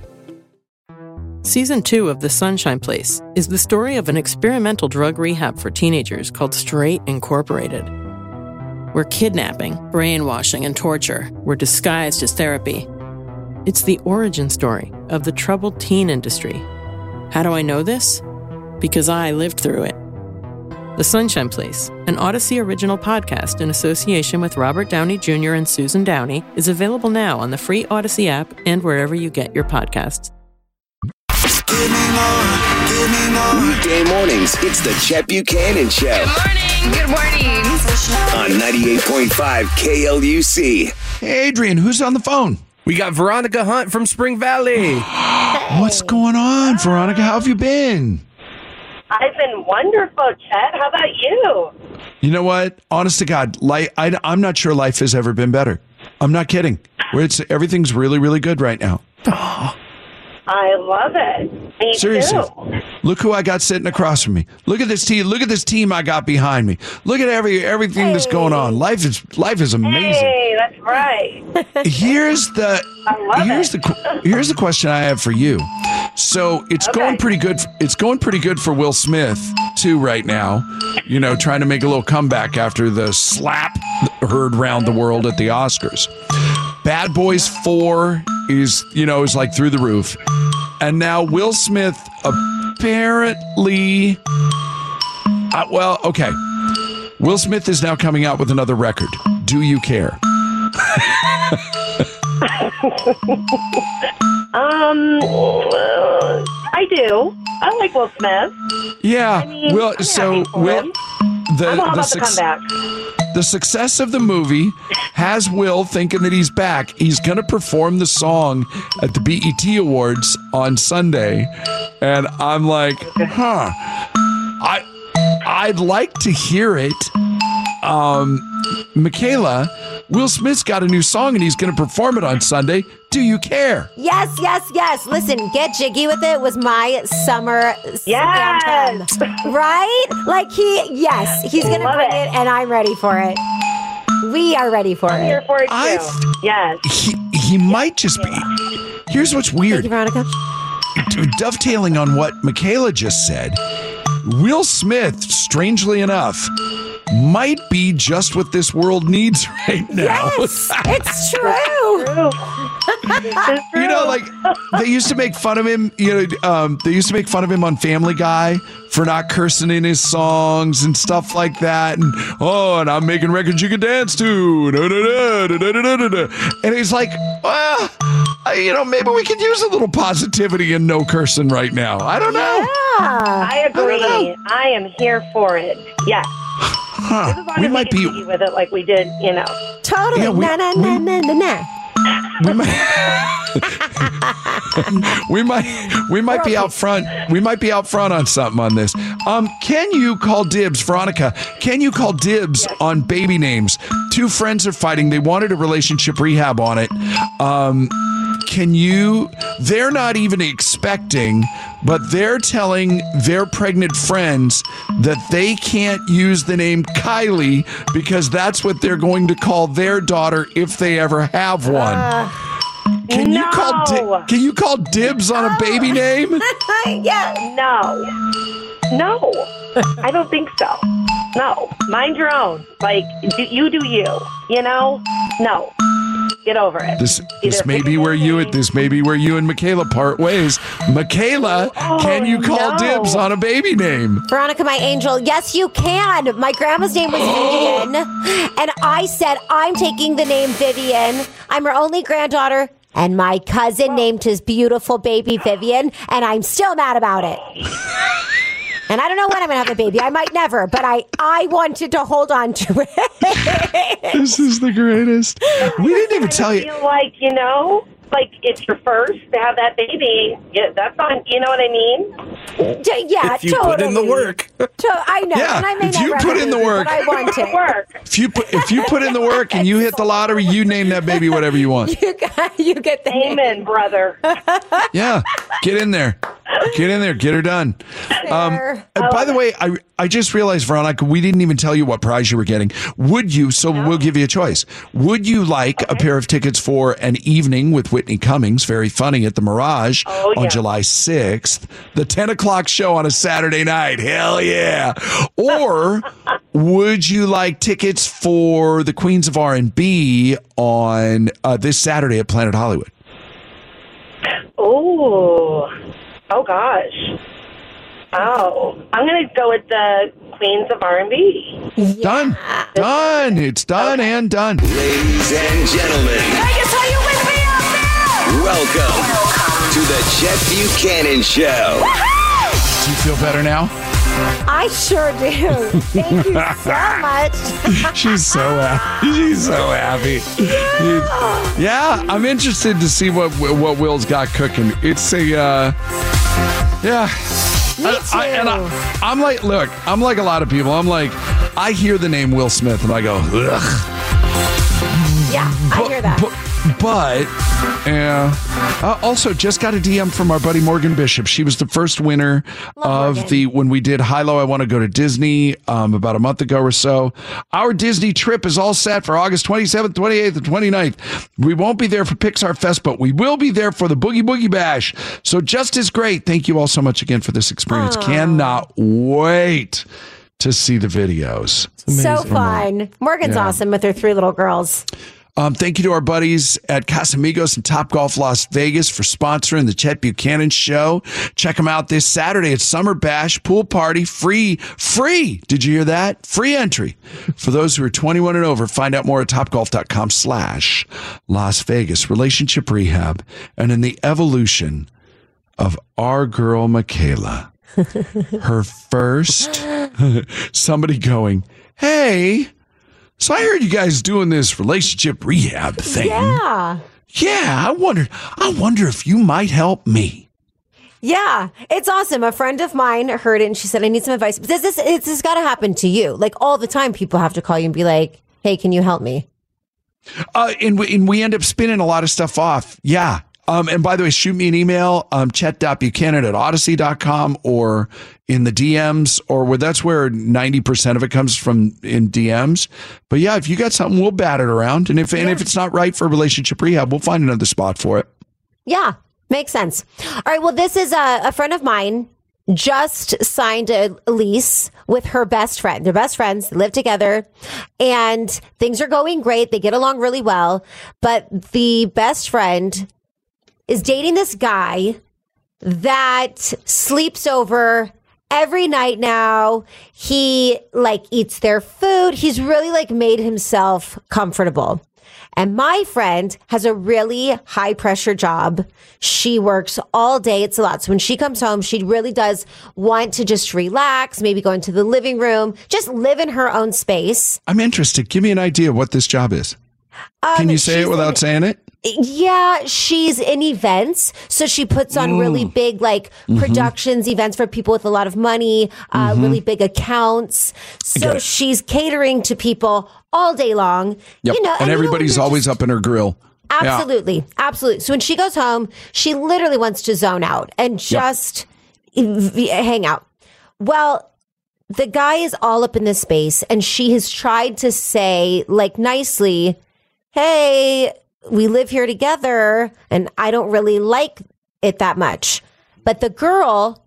Season two of The Sunshine Place is the story of an experimental drug rehab for teenagers called Straight Incorporated, where kidnapping, brainwashing, and torture were disguised as therapy. It's the origin story of the troubled teen industry. How do I know this? Because I lived through it. The Sunshine Place, an Odyssey original podcast in association with Robert Downey Junior and Susan Downey, is available now on the free Odyssey app and wherever you get your podcasts. Give me more, give me more. Weekday mornings, it's the Chet Buchanan Show. Good morning. Good morning. On ninety-eight point five K L U C. Hey, Adrian, who's on the phone? We got Veronica Hunt from Spring Valley. What's going on, Veronica? How have you been? I've been wonderful, Chet. How about you? You know what? Honest to God, life, I, I'm not sure life has ever been better. I'm not kidding. It's, everything's really, really good right now. I love it. Me Seriously. too. Look who I got sitting across from me. Look at this team. Look at this team I got behind me. Look at every everything hey. that's going on. Life is life is amazing. Hey, that's right. Here's the here's it. the here's the question I have for you. So it's okay. going pretty good. It's going pretty good for Will Smith too right now. You know, trying to make a little comeback after the slap heard round the world at the Oscars. Bad Boys four is, you know, is like through the roof. And now Will Smith apparently, uh, well, okay. Will Smith is now coming out with another record. Do you care? um, uh, I do. I like Will Smith. Yeah. I mean, Will, I'm so Will, the I'm all the, about suc- the comeback. the success of the movie has Will thinking that he's back. He's going to perform the song at the B E T Awards on Sunday. And I'm like, huh. I, I'd like to hear it. Um, Michaela, Will Smith's got a new song and he's going to perform it on Sunday. Do you care? Yes, yes, yes. Listen, Get Jiggy With It was my summer yes. anthem. Right? Like he, yes, he's going to bring it. it and I'm ready for it. We are ready for I'm it. here for it too. I've, yes. He, he might just be. Here's what's weird. Thank you, Veronica. Dovetailing on what Michaela just said, Will Smith, strangely enough, might be just what this world needs right now. Yes, it's true. You know, like they used to make fun of him. You know, um, they used to make fun of him on Family Guy for not cursing in his songs and stuff like that. And oh, and I'm making records you can dance to. Da, da, da, da, da, da, da. And he's like, well, you know, maybe we could use a little positivity and no cursing right now. I don't know. Yeah, I agree. I, I am here for it. Yes. Huh. We might be with it like we did, you know. Totally. Yeah, we, na, na, we, na, na, na, na. we might we might we might be out front. We might be out front on something on this. Um, can you call dibs, Veronica? Can you call dibs on baby names? Two friends are fighting. They wanted a relationship rehab on it. Um, can you? They're not even expecting, but they're telling their pregnant friends that they can't use the name Kylie because that's what they're going to call their daughter if they ever have one. Uh. Can no. you call di- Can you call dibs on a baby name? Yeah. No. No. I don't think so. No. Mind your own. Like, do, you do you. You know? No. Get over it. This this may be where you this may be where you and Michaela part ways. Michaela, oh, can you call no. dibs on a baby name? Veronica, my angel, yes, you can. My grandma's name was Vivian, and I said I'm taking the name Vivian. I'm her only granddaughter. And my cousin named his beautiful baby Vivian, and I'm still mad about it. And I don't know when I'm going to have a baby. I might never, but I, I wanted to hold on to it. This is the greatest. We didn't even tell you. I feel like, you know, like it's your first to have that baby. Yeah, that's on, you know what I mean? D- yeah, if you totally. put in the work. To- I know. Yeah, and I may if you never put have in the a baby, work. but I want it. Work. If you put if you put in the work and you hit the lottery, you name that baby whatever you want. You got, you get the Amen, name. brother. Yeah, get in there. Get in there. Get her done. Um, uh, by the way, I I just realized, Veronica, we didn't even tell you what prize you were getting. Would you, so no. we'll give you a choice. Would you like okay. a pair of tickets for an evening with Whitney Cummings, very funny, at the Mirage oh, on yeah. July sixth, the ten o'clock show on a Saturday night? Hell yeah. Or would you like tickets for the Queens of R and B on uh, this Saturday at Planet Hollywood? Oh, oh gosh. Oh, I'm going to go with the Queens of R and B. Yeah. Done. Done. It's done okay. and done. Ladies and gentlemen. Vegas, are you with me out there? Welcome, Welcome to the Chet Buchanan Show. Woo-hoo! Do you feel better now? I sure do. Thank you so much. She's so happy. She's so happy. Yeah. yeah, I'm interested to see what what Will's got cooking. It's a, uh, yeah. Me too. I, I, and I, I'm like, look, I'm like a lot of people. I'm like, I hear the name Will Smith and I go, ugh. Yeah, I but, hear that. But, but yeah. Uh, also, just got a D M from our buddy Morgan Bishop. She was the first winner Love of Morgan. the, when we did High Low, I Want to Go to Disney um, about a month ago or so. Our Disney trip is all set for August twenty-seventh, twenty-eighth, and twenty-ninth. We won't be there for Pixar Fest, but we will be there for the Boogie Boogie Bash. So just as great. Thank you all so much again for this experience. Aww. Cannot wait to see the videos. So fun. Morgan's Yeah. awesome with her three little girls. Um, thank you to our buddies at Casamigos and Topgolf Las Vegas for sponsoring the Chet Buchanan Show. Check them out this Saturday at Summer Bash Pool Party. Free, free. Did you hear that? Free entry for those who are twenty-one and over. Find out more at topgolf.com slash Las Vegas. Relationship rehab and in the evolution of our girl, Michaela. Her first, somebody going, hey, so I heard you guys doing this relationship rehab thing. Yeah. Yeah, I wondered, I wonder if you might help me. Yeah, it's awesome. A friend of mine heard it and she said, I need some advice. But this, this, it's, this got to happen to you. Like all the time, people have to call you and be like, hey, can you help me? Uh, and, we, and we end up spinning a lot of stuff off. Yeah. Um, and by the way, shoot me an email, um, chet.buchanan at odyssey dot com or in the D Ms or where that's where ninety percent of it comes from in D Ms. But yeah, if you got something, we'll bat it around. And if, yeah. and if it's not right for relationship rehab, we'll find another spot for it. Yeah, makes sense. All right. Well, this is a, a friend of mine just signed a lease with her best friend. They're best friends, they live together, and things are going great. They get along really well. But the best friend is dating this guy that sleeps over every night now. He like eats their food. He's really like made himself comfortable. And my friend has a really high pressure job. She works all day. It's a lot. So when she comes home, she really does want to just relax, maybe go into the living room, just live in her own space. I'm interested. Give me an idea of what this job is. Um, Can you say it without in, saying it? Yeah, she's in events. So she puts on Mm. really big, like, Mhm. productions, events for people with a lot of money, uh, Mhm. really big accounts. get So it. she's catering to people all day long. Yep. You know, and you know, everybody's you're always up in her grill. Yeah. Absolutely. Absolutely. So when she goes home, she literally wants to zone out and just v- hang out. Well, the guy is all up in this space, and she has tried to say, like, nicely, hey, we live here together, and I don't really like it that much. But the girl,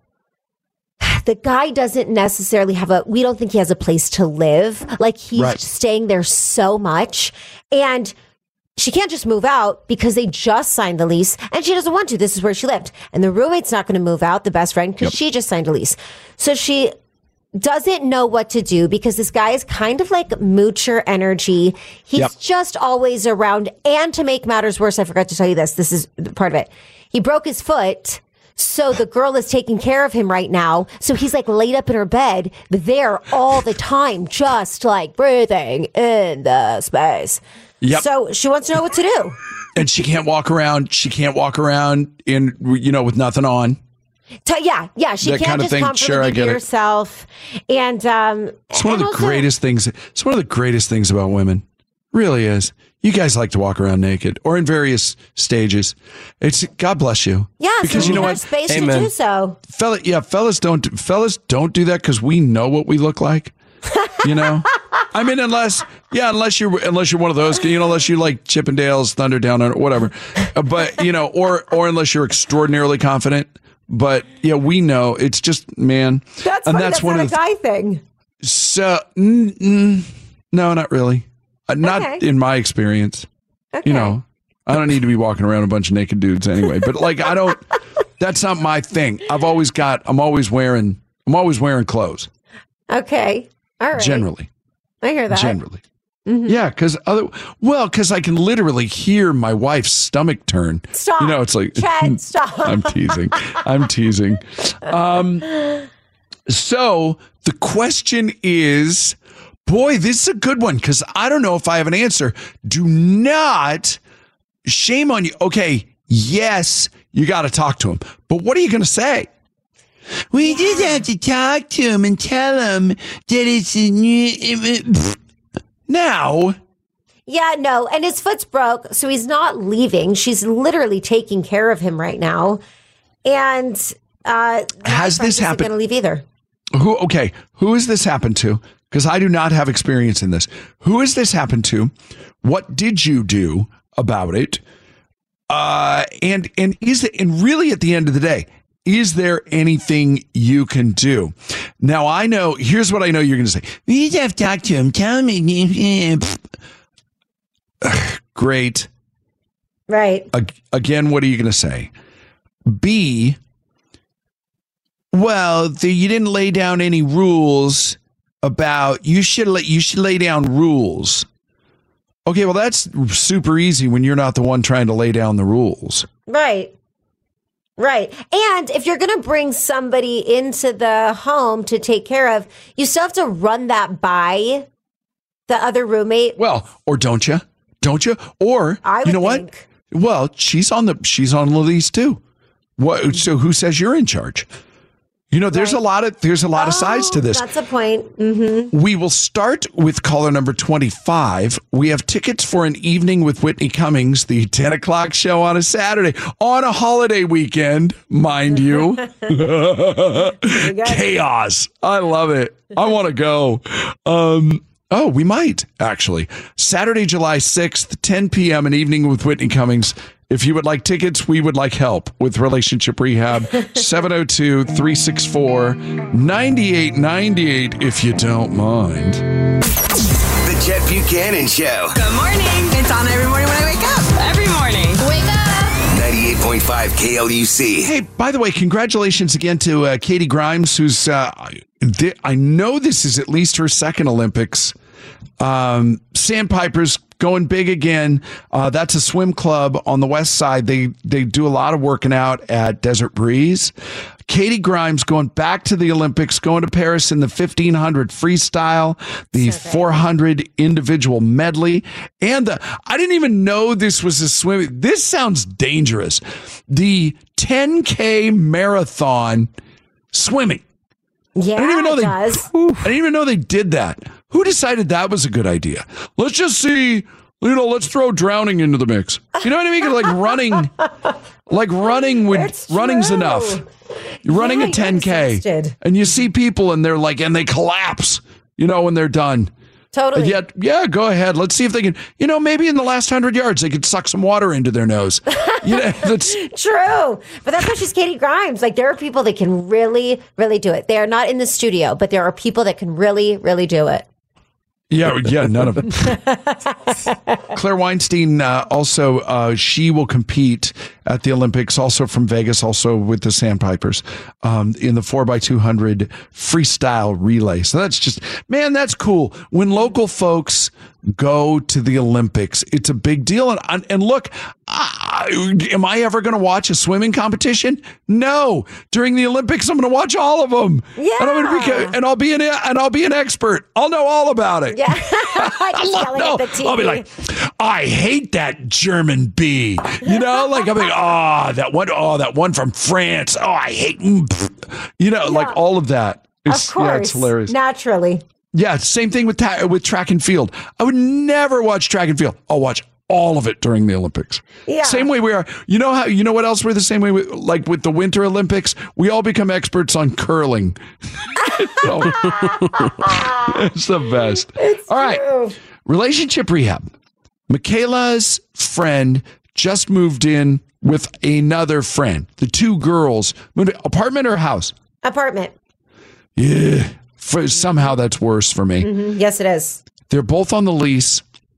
the guy doesn't necessarily have a, we don't think he has a place to live. Like, he's Right. staying there so much. And she can't just move out because they just signed the lease, and she doesn't want to. This is where she lived. And the roommate's not going to move out, the best friend, because she just signed a lease. So she doesn't know what to do because this guy is kind of like moocher energy. He's Yep. just always around. And to make matters worse, I forgot to tell you this. This is part of it. He broke his foot. So the girl is taking care of him right now. So he's like laid up in her bed there all the time, just like breathing in the space. Yep. So she wants to know what to do. And she can't walk around. She can't walk around in, you know, with nothing on. To, yeah, yeah. She That can't kind of just thing. comfortably Sure, I be get it. herself. And um, It's one of and the also- greatest things. It's one of the greatest things about women. Really is. You guys like to walk around naked or in various stages. It's God bless you. Yeah, because so you know we what, have space to do so. Fella, yeah, fellas don't fellas don't do that because we know what we look like. You know, I mean, unless yeah, unless you're unless you're one of those, you know, unless you like Chippendales, Thunder Down, or whatever. Uh, But you know, or or unless you're extraordinarily confident. But yeah, we know it's just man. That's and funny. that's That's one not of a the, guy thing. so mm, mm, no, not really. Uh, not Okay. in my experience. Okay. You know, I don't need to be walking around a bunch of naked dudes anyway. But like, I don't. That's not my thing. I've always got. I'm always wearing. I'm always wearing clothes. Okay. All right. Generally. I hear that. Generally. Mhm. Yeah, because other. Well, because I can literally hear my wife's stomach turn. Stop. You know, it's like. Chad, stop. I'm teasing. I'm teasing. Um. So the question is, boy, this is a good one because I don't know if I have an answer. Do not, shame on you. Okay, yes, you got to talk to him, but what are you going to say? We just have to talk to him and tell him that it's a new. Now. Yeah, no. And his foot's broke, so he's not leaving. She's literally taking care of him right now. And uh, Has this Not happened? going to leave either. Who? Okay, who has this happened to? Because I do not have experience in this. Who has this happened to? What did you do about it? Uh, and and is it? And really, at the end of the day, is there anything you can do? Now, I know. Here's what I know you're going to say. We just have to talk to him. Tell me. Great. Right. Ag- Again, what are you going to say? B. Well, the, you didn't lay down any rules about you should let you should lay down rules. Okay, well that's super easy when you're not the one trying to lay down the rules. Right. Right. And if you're going to bring somebody into the home to take care of, you still have to run that by the other roommate. Well, or don't you? Don't you? Or I would you know think. what? Well, she's on the she's on the lease too. What? So who says you're in charge? You know, there's a lot of there's a lot of sides to this. That's a point. Mm-hmm. We will start with caller number twenty-five. We have tickets for an evening with Whitney Cummings, the ten o'clock show on a Saturday, on a holiday weekend, mind you. Chaos. I love it. I want to go. Um, oh, we might, actually. Saturday, July sixth, ten p.m., an evening with Whitney Cummings. If you would like tickets, we would like help with relationship rehab. seven oh two, three six four, nine eight nine eight, if you don't mind. The Chet Buchanan Show. Good morning. It's on every morning when I wake up. Every morning. Wake up. ninety-eight point five K L U C. Hey, by the way, congratulations again to uh, Katie Grimes, who's, uh, th- I know this is at least her second Olympics. Um, Sandpipers, going big again. Uh, that's a swim club on the west side. They they do a lot of working out at Desert Breeze. Katie Grimes going back to the Olympics, going to Paris in the fifteen hundred freestyle, the so four hundred individual medley, and the, I didn't even know this was a swim. This sounds dangerous. The ten K marathon swimming. Yeah, I didn't even know it they, does. I didn't even know they did that. Who decided that was a good idea? Let's just see, you know, let's throw drowning into the mix. You know what I mean? Like running, like running with It's running's true. enough. You're running Yeah, a ten K and you see people and they're like, and they collapse, you know, when they're done. Totally. And yet, yeah, go ahead. Let's see if they can, you know, maybe in the last hundred yards, they could suck some water into their nose. You know, that's True. But that's why she's Katie Grimes. Like, there are people that can really, really do it. They are not in the studio, but there are people that can really, really do it. Yeah, yeah, none of it. Claire Weinstein uh, also, uh, she will compete at the Olympics, also from Vegas, also with the Sandpipers, um, in the four by two hundred freestyle relay. So that's just, man, that's cool. When local folks go to the Olympics, it's a big deal. And, and look, I, am I ever going to watch a swimming competition? No. During the Olympics, I'm going to watch all of them. Yeah. And, I'm gonna be, and I'll be an and I'll be an expert. I'll know all about it. Yeah. Just yelling No, at the T V. I'll be like, I hate that German bee. You know, like I'm like, oh, that one, oh, that one from France. Oh, I hate, mm, you know, Yeah. like all of that. It's, Of course. yeah, it's hilarious. Naturally. Yeah, same thing with ta- with track and field. I would never watch track and field. I'll watch all of it during the Olympics. Yeah. Same way we are. You know how? You know what else we're the same way with? Like with the Winter Olympics, we all become experts on curling. So, it's the best. It's all right, true. relationship rehab. Michaela's friend just moved in with another friend. The two girls moved in, apartment or house? Apartment. Yeah. For, somehow that's worse for me. Mm-hmm. Yes, it is. They're both on the lease.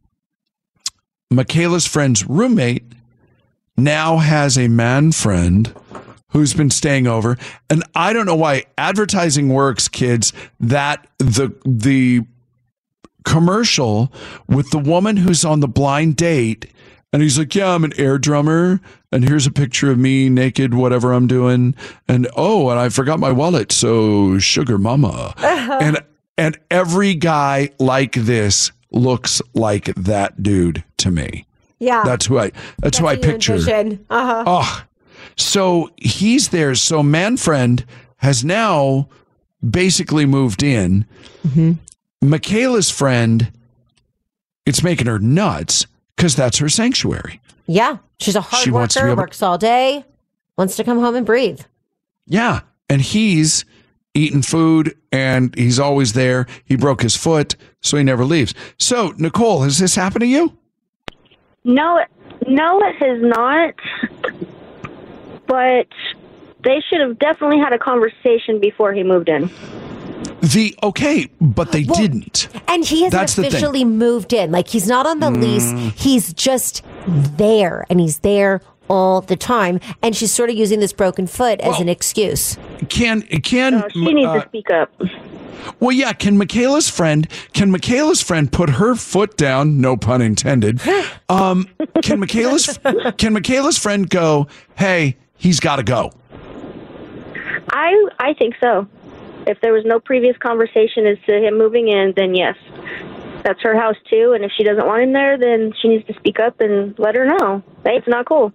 Michaela's friend's roommate now has a man friend who's been staying over. And I don't know why advertising works, kids, that the the commercial with the woman who's on the blind date and he's like, yeah, I'm an air drummer. And here's a picture of me naked, whatever I'm doing. And oh, and I forgot my wallet. So sugar mama. Uh-huh. And and every guy like this looks like that dude to me. Yeah. That's who I that's, that's who I picture. Uh-huh. Oh. So he's there. So man friend has now basically moved in. Mm-hmm. Michaela's friend, it's making her nuts because that's her sanctuary. Yeah. She's a hard She wants to worker, be able- works all day, wants to come home and breathe. Yeah. And he's eating food and he's always there. He broke his foot, so he never leaves. So, Nicole, has this happened to you? No, no, it has not. But they should have definitely had a conversation before he moved in. The okay, but they Well, didn't. And he hasn't That's the thing. officially moved in. Like, he's not on the Mm. lease. He's just there, and he's there all the time. And she's sort of using this broken foot as Well, an excuse. Can can Oh, she needs uh, to speak up. Well, yeah, can Michaela's friend can Michaela's friend put her foot down, no pun intended. Um can Michaela's can Michaela's friend go, "Hey, he's got to go." I I think so. If there was no previous conversation as to him moving in, then yes. That's her house too, and if she doesn't want him there, then she needs to speak up and let her know. Hey, it's not cool.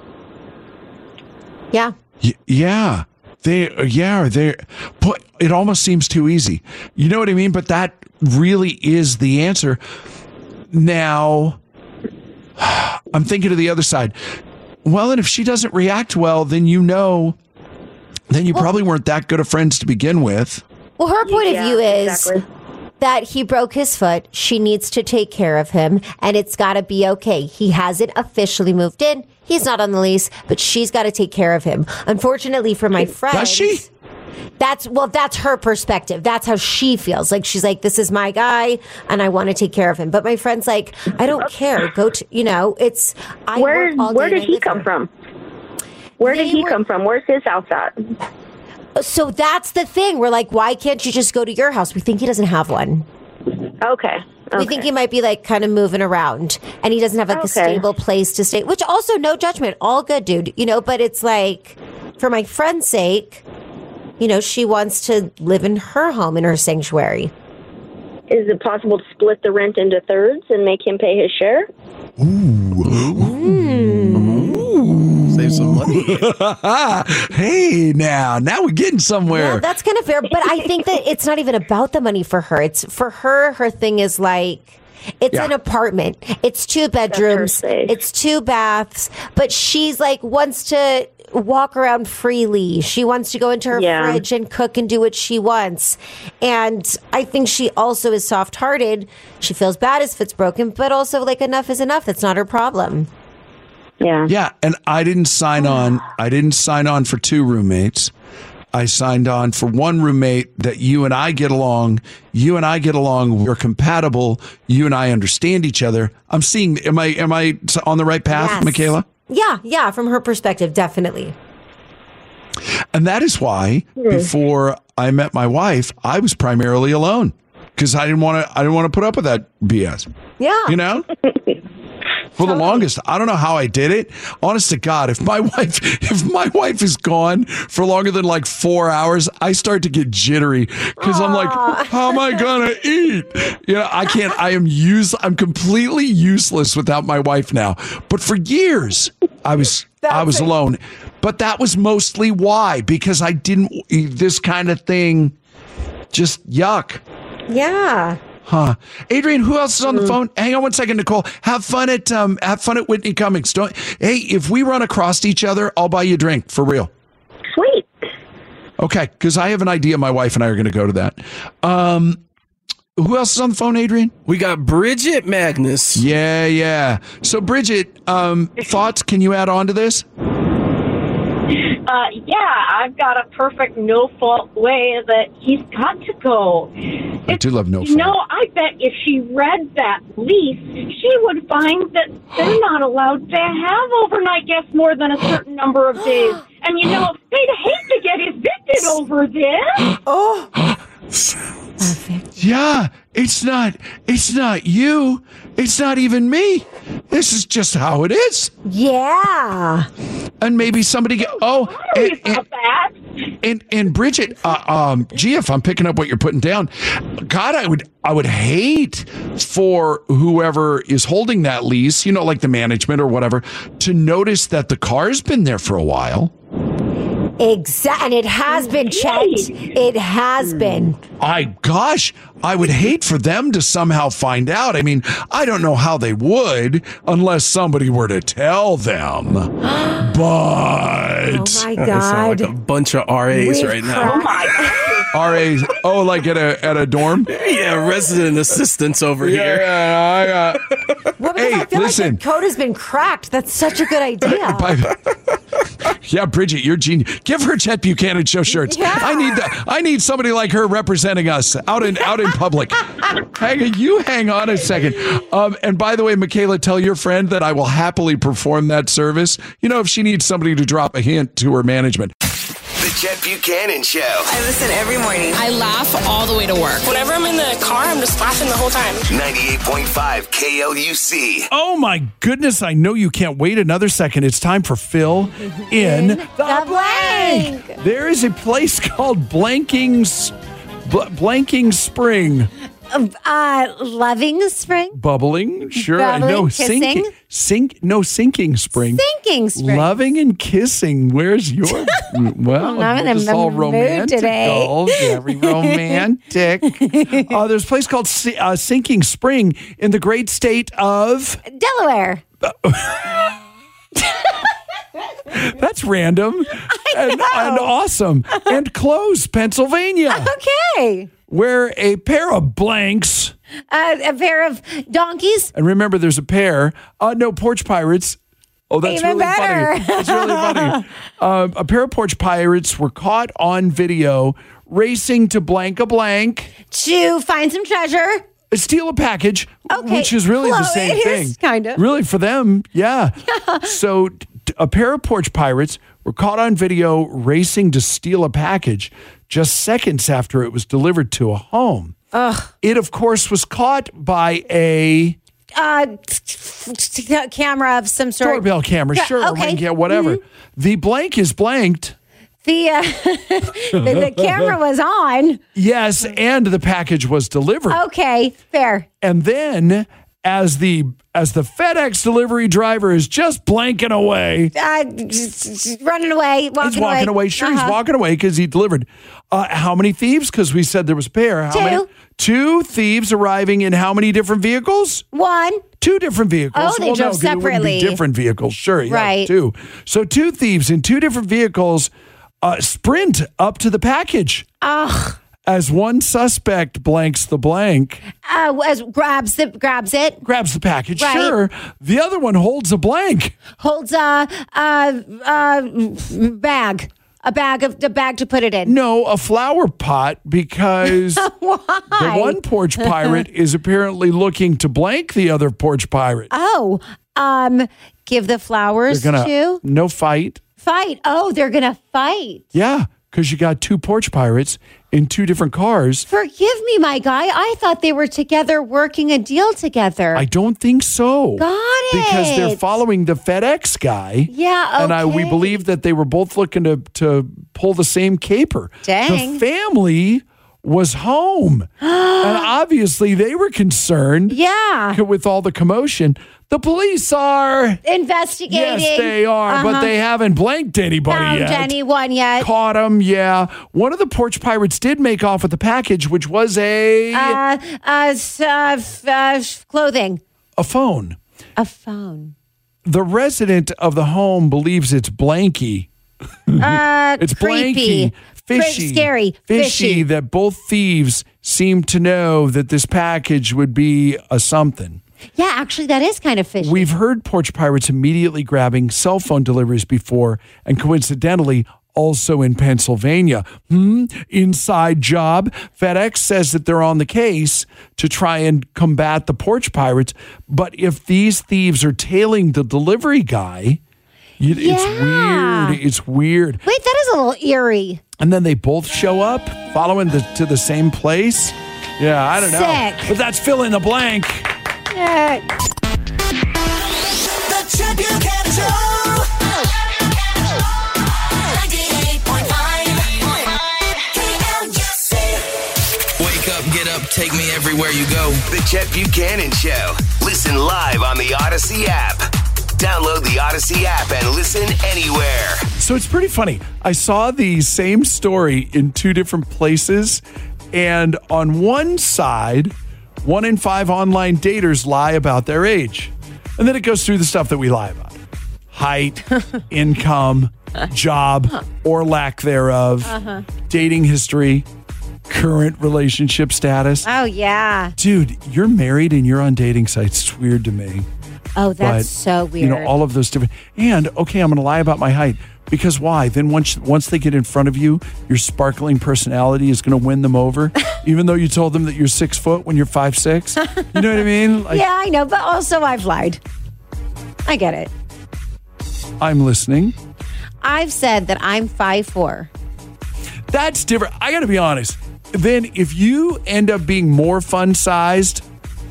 Yeah. Y- yeah. They yeah, they but it almost seems too easy. You know what I mean? But that really is the answer. Now I'm thinking of the other side. Well, and if she doesn't react well, then you know then you Well- probably weren't that good of friends to begin with. Well, her point Yeah, of view is exactly. that he broke his foot. She needs to take care of him, and it's got to be okay. He hasn't officially moved in. He's not on the lease, but she's got to take care of him. Unfortunately for my friend, Does she? That's well, that's her perspective. That's how she feels. Like, she's like, this is my guy, and I want to take care of him. But my friend's like, I don't care. Go to, you know, it's. I Where work all where day did and I he live come here. from? Where They did he were- come from? Where's his house at? So that's the thing. We're like, why can't you just go to your house? We think he doesn't have one. Okay. We think he might be like kind of moving around and he doesn't have like Okay. a stable place to stay, which also no judgment, all good, dude, you know, but it's like for my friend's sake, you know, she wants to live in her home, in her sanctuary. Is it possible to split the rent into thirds and make him pay his share? Save some money. Hey, now, now we're getting somewhere. Yeah, that's kind of fair, but I think that it's not even about the money for her. It's for her, her thing is like, it's Yeah. an apartment. It's two bedrooms. It's two baths, but she's like wants to walk around freely. She wants to go into her Yeah. fridge and cook and do what she wants. And I think she also is soft-hearted. She feels bad if it's broken, but also like enough is enough. That's not her problem. Yeah. Yeah, and I didn't sign on. I didn't sign on for two roommates. I signed on for one roommate that you and I get along. You and I get along. We're compatible. You and I understand each other. I'm seeing. Am I? Am I on the right path, Yes. Michaela? Yeah, yeah, from her perspective, definitely. And that is why before I met my wife, I was primarily alone because I didn't want to. I didn't want to put up with that B S. Yeah. You know. For the longest, I don't know how I did it. Honest to God, if my wife, if my wife is gone for longer than like four hours, I start to get jittery because I'm like, how am I gonna eat? You know, I can't. I am use. I'm completely useless without my wife now. But for years, I was I was alone. But that was mostly why because I didn't. This kind of thing, just yuck. Yeah. Huh. Adrian, who else is on the phone? Hang on one second, Nicole. Have fun at um have fun at Whitney Cummings. Don't hey, if we run across each other, I'll buy you a drink for real. Sweet. Okay, because I have an idea my wife and I are gonna go to that. Um who else is on the phone, Adrian? We got Bridget Magnus. Yeah, yeah. So Bridget, um, thoughts, can you add on to this? Uh, yeah, I've got a perfect no-fault way that he's got to go. I do love no You fault. know, I bet if she read that lease, she would find that they're not allowed to have overnight guests more than a certain number of days. And, you know, they'd hate to get evicted over this. Oh. Yeah, it's not it's not you. It's not even me. This is just how it is. Yeah. And maybe somebody get oh and, and, and, and Bridget, uh, um, gee, if I'm picking up what you're putting down, God, I would I would hate for whoever is holding that lease, you know, like the management or whatever, to notice that the car's been there for a while. Exactly. And it has been, Chet. It has been. I, gosh, I would hate for them to somehow find out. I mean, I don't know how they would unless somebody were to tell them. But. Oh, my They sound God. like a bunch of R As We've right now. cracked- R As. Oh, like at a at a dorm? Yeah, resident assistants over Yeah, here. yeah, I, uh, Well, because Hey, I feel listen. like the code has been cracked. That's such a good idea. Yeah, Bridget, you're genius. Give her Chet Buchanan show shirts. Yeah. I need that. I need somebody like her representing us out in out in public. Hang, you hang on a second. Um, and by the way, Michaela, tell your friend that I will happily perform that service. You know, if she needs somebody to drop a hint to her management. The Chet Buchanan Show. I listen every morning. I laugh all the way to work. Whenever I'm in the car, I'm just laughing the whole time. ninety-eight point five K L U C. Oh my goodness, I know you can't wait another second. It's time for Phil in the, blank. There is a place called Blanking S- Bl- Blanking Spring. Uh, loving spring? Bubbling, sure. Bubbling, I know. kissing? Sink, sink, no, sinking spring. Sinking spring. Loving and kissing. Where's your? Well, I'm in we're just the all mood romantic. today. Oh, very romantic. uh, there's a place called Si- uh, Sinking Spring in the great state of Delaware. That's random and, and awesome. And close, Pennsylvania. Okay. Where a pair of blanks. Uh, a pair of donkeys. And remember, there's a pair. Uh, no, porch pirates. Oh, that's Even really better. funny. That's really funny. Um, a pair of porch pirates were caught on video racing to blank a blank. To find some treasure. Steal a package, Okay, which is really the close. same It thing. is, kinda. Really for them, yeah. So t- a pair of porch pirates were caught on video racing to steal a package just seconds after it was delivered to a home. Ugh. It, of course, was caught by a Uh, t- t- t- camera of some sort. doorbell camera. Yeah, Sure, okay. ring, yeah, whatever. Mhm. The blank is blanked. The, uh, the the camera was on. Yes, and the package was delivered. Okay, fair. And then, as the as the FedEx delivery driver is just blanking away, Uh, just running away, walking he's walking away. Sure, Uh-huh. he's walking away because he delivered. Uh, how many thieves? Because we said there was a pair. How Two. Many? Two thieves arriving in how many different vehicles? One. Two different vehicles. Oh, they well, drove no, 'cause it wouldn't be separately. different vehicles. Sure, yeah, Right. two. So two thieves in two different vehicles uh, sprint up to the package. Ugh. As one suspect blanks the blank, Uh, as grabs the grabs it, grabs the package. Right. Sure. The other one holds a blank. holds a a, a bag, a bag of the bag to put it in. No, a flower pot because Why? the one porch pirate is apparently looking to blank the other porch pirate. Oh, um, give the flowers They're gonna to no fight. fight. Oh, they're gonna fight. Yeah, because you got two porch pirates in two different cars. Forgive me, my guy. I thought they were together working a deal together. I don't think so. Got it. Because they're following the FedEx guy. Yeah, And I we okay. believe that they were both looking to to pull the same caper. Dang. The family was home. And obviously they were concerned. Yeah. With all the commotion. The police are Investigating. Yes, they are, but Uh-huh. they haven't blanked anybody Found yet. anyone yet? Caught them, yeah. One of the porch pirates did make off with the package, which was a Uh, uh, s- uh, f- uh, f- clothing. a phone. A phone. The resident of the home believes it's blanky. Uh, It's creepy. blanky, fishy, Cra- scary, fishy, fishy. That both thieves seem to know that this package would be a something. Yeah, actually, that is kind of fishy. We've heard porch pirates immediately grabbing cell phone deliveries before, and coincidentally, also in Pennsylvania. Hmm? Inside job. FedEx says that they're on the case to try and combat the porch pirates. But if these thieves are tailing the delivery guy, you, it's Yeah. weird. It's weird. Wait, that is a little eerie. And then they both show up following the, to the same place. Yeah, I don't know. Sick. But that's fill in the blank. Yeah. The Chip Buchanan Show. ninety-eight point five K L U C. Wake up, get up, take me everywhere you go. The Chet Buchanan Show. Listen live on the Odyssey app. Download the Odyssey app and listen anywhere. So it's pretty funny. I saw the same story in two different places, and on one side, one in five online daters lie about their age. And then it goes through the stuff that we lie about. Height, income, job, or lack thereof, Uh-huh. dating history, current relationship status. Oh, yeah. Dude, you're married and you're on dating sites. It's weird to me. Oh, that's But, so weird. You know, all of those different. And okay, I'm going to lie about my height because why? Then once once they get in front of you, your sparkling personality is going to win them over, even though you told them that you're six foot when you're five six. You know what I mean? Like, yeah, I know, but also I've lied. I get it. I'm listening. I've said that I'm five four. That's different. I got to be honest. Then if you end up being more fun sized,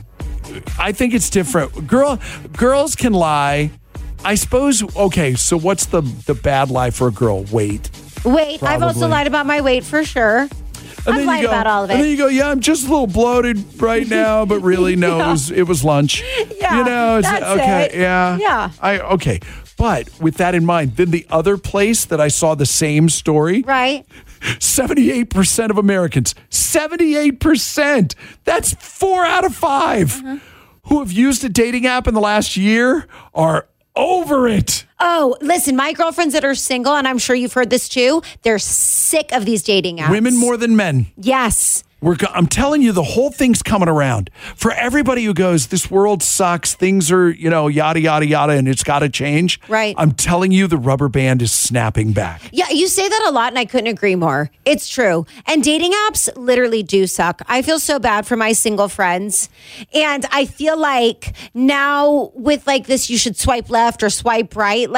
I think it's different. Girl, girls can lie. I suppose. Okay, so what's the the bad lie for a girl? Weight. Wait, I've also Probably. lied about my weight for sure. I've you lied go, about all of it. And then you go, yeah, I'm just a little bloated right now, but really, no, Yeah. it was it was lunch. Yeah, you know, it's, that's okay, it. yeah, Yeah. I okay. But with that in mind, then the other place that I saw the same story, right? seventy-eight percent of Americans, seventy-eight percent. That's four out of five Uh-huh. who have used a dating app in the last year are over it. Oh, listen, my girlfriends that are single, and I'm sure you've heard this too, they're sick of these dating apps. Women more than men. Yes. We're go- I'm telling you, the whole thing's coming around. For everybody who goes, this world sucks, things are, you know, yada, yada, yada, and it's got to change. Right. I'm telling you, the rubber band is snapping back. Yeah, you say that a lot, and I couldn't agree more. It's true. And dating apps literally do suck. I feel so bad for my single friends. And I feel like now with like this, you should swipe left or swipe right. Like,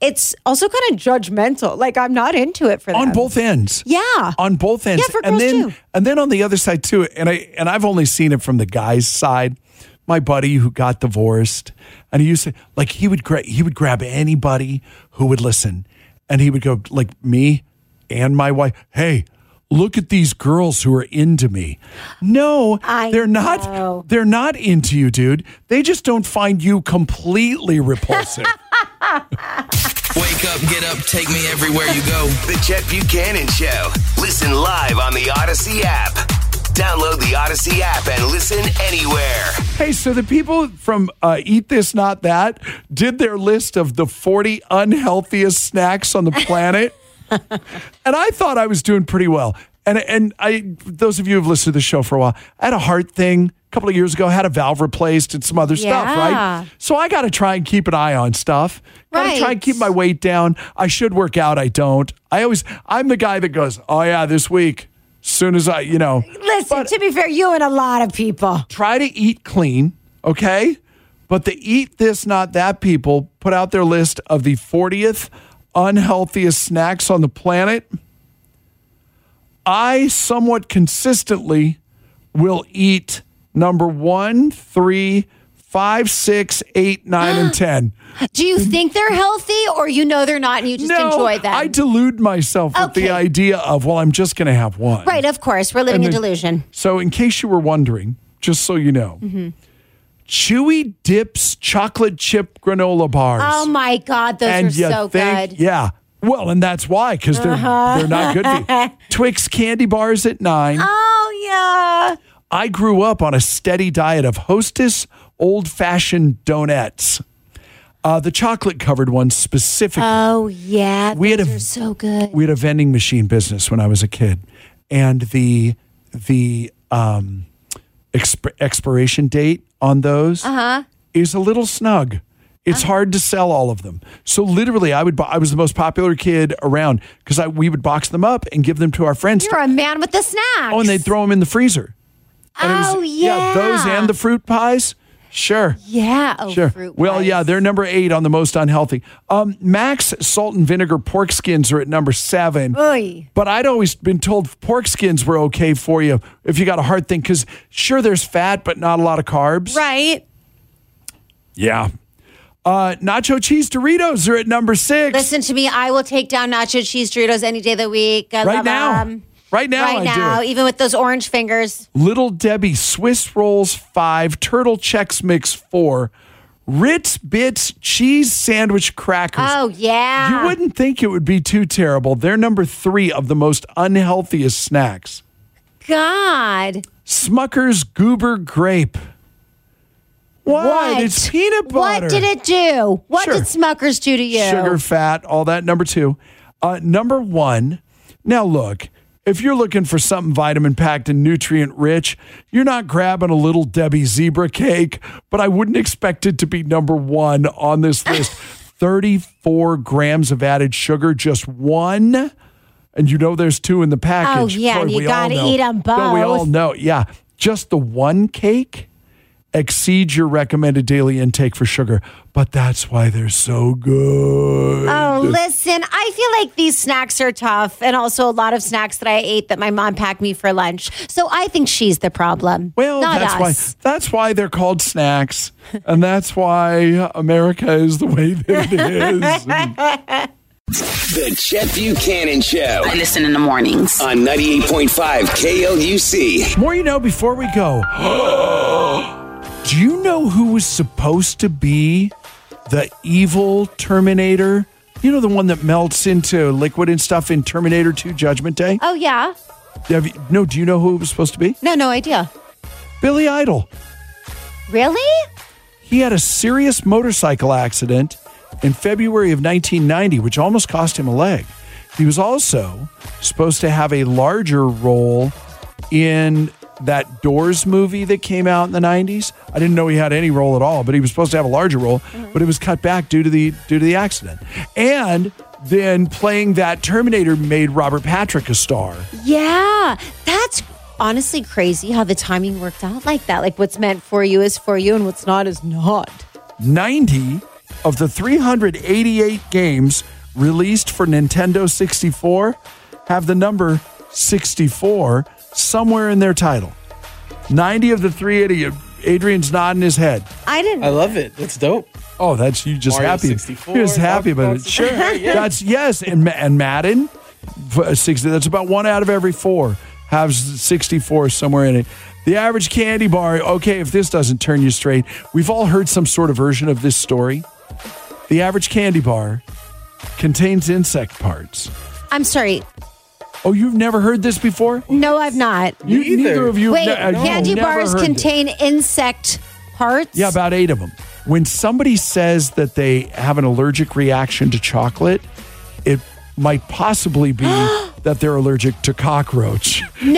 it's also kind of judgmental. Like, I'm not into it for them. On both ends. Yeah. On both ends. Yeah, for and girls then, too. And then on the other side too, and I and I've only seen it from the guy's side. My buddy who got divorced, and he used to like he would gra- he would grab anybody who would listen, and he would go like me and my wife. Hey, look at these girls who are into me. No, I they're know. not. They're not into you, dude. They just don't find you completely repulsive. Wake up, get up, take me everywhere you go. The Chet Buchanan Show. Listen live on the Odyssey app. Download the Odyssey app and listen anywhere. Hey, so the people from uh, Eat This, Not That did their list of the forty unhealthiest snacks on the planet. And I thought I was doing pretty well. And and I, those of you who've listened to the show for a while, I had a heart thing a couple of years ago, had a valve replaced and some other stuff, Yeah. right? So I got to try and keep an eye on stuff. Got to Right. try and keep my weight down. I should work out. I don't. I always, I'm the guy that goes, oh yeah, this week, as soon as I, you know. Listen, to be fair, you and a lot of people. Try to eat clean, okay? But the Eat This, Not That people put out their list of the fortieth unhealthiest snacks on the planet. I somewhat consistently will eat number one, three, five, six, eight, nine, and ten. Do you think they're healthy, or you know they're not and you just no, enjoy them? I delude myself with Okay. the idea of, well, I'm just going to have one. Right, of course. We're living And a then- delusion. So in case you were wondering, just so you know, Mm-hmm. Chewy Dips chocolate chip granola bars. Oh my God, those and are you so think, good. Yeah. Well, and that's why, because they're, Uh-huh. they're not good for you. Twix candy bars at nine. Oh, yeah. I grew up on a steady diet of Hostess old-fashioned donuts. Uh, the chocolate-covered ones specifically. Oh, yeah. We had those a- are so good. We had a vending machine business when I was a kid, and the the um, exp- expiration date on those Uh-huh. is a little snug. It's hard to sell all of them. So literally, I would. bo- I was the most popular kid around because I we would box them up and give them to our friends. You're a man with the snacks. Oh, and they'd throw them in the freezer. And it was- Oh, yeah. those and the fruit pies. Sure. Yeah. Oh, Sure. fruit Well, pies. yeah, they're number eight on the most unhealthy. Um, Max salt and vinegar pork skins are at number seven. Oy. But I'd always been told pork skins were okay for you if you got a heart thing because sure, there's fat, but not a lot of carbs. Right. Yeah. Uh, nacho cheese Doritos are at number six. Listen to me. I will take down nacho cheese Doritos any day of the week. I Right love now. 'em. Right now, Right I now, do it. even with those orange fingers. Little Debbie Swiss Rolls five, Turtle Chex Mix four, Ritz Bits cheese sandwich crackers. Oh, yeah. You wouldn't think it would be too terrible. They're number three of the most unhealthiest snacks. God. Smucker's Goober Grape. What? What? It's peanut butter. What did it do? What Sure. did Smuckers do to you? Sugar, fat, all that. Number two. Uh, number one. Now, look, if you're looking for something vitamin packed and nutrient rich, you're not grabbing a little Debbie zebra cake, but I wouldn't expect it to be number one on this list. thirty-four grams of added sugar, just one. And you know there's two in the package. Oh, yeah, Boy, and you we all gotta know. eat 'em But we all both. know, yeah. Just the one cake exceeds your recommended daily intake for sugar, but that's why they're so good. Oh, listen, I feel like these snacks are tough, and also a lot of snacks that I ate that my mom packed me for lunch. So I think she's the problem. Well, not that's us. why that's why they're called snacks, and that's why America is the way that it is. The Chet Buchanan Show. I listen in the mornings. On ninety-eight point five K L U C. More you know before we go. Do you know who was supposed to be the evil Terminator? You know, the one that melts into liquid and stuff in Terminator two Judgment Day? Oh, yeah? Have you, no, do you know who it was supposed to be? No, no idea. Billy Idol. Really? He had a serious motorcycle accident in February of nineteen ninety, which almost cost him a leg. He was also supposed to have a larger role in that Doors movie that came out in the nineties. I didn't know he had any role at all, but he was supposed to have a larger role, Mm-hmm. but it was cut back due to the due to the accident. And then playing that Terminator made Robert Patrick a star. Yeah. That's honestly crazy how the timing worked out like that. Like what's meant for you is for you and what's not is not. ninety of the three hundred eighty-eight games released for Nintendo sixty-four have the number sixty-four somewhere in their title. ninety of the three eighty. Adrian's nodding his head. I didn't. I love it. That's dope. Oh, that's you just Mario happy. sixty-four, You're just happy about it. Xbox Sure. yeah. That's yes. And, Ma- and Madden, f- sixty. That's about one out of every four has sixty-four somewhere in it. The average candy bar, okay, if this doesn't turn you straight, we've all heard some sort of version of this story. The average candy bar contains insect parts. I'm sorry. Oh, you've never heard this before? No, I've not. You, neither of you. Wait, ne- you've candy never bars heard contain insect parts? Yeah, about eight of them. When somebody says that they have an allergic reaction to chocolate, it might possibly be that they're allergic to cockroach.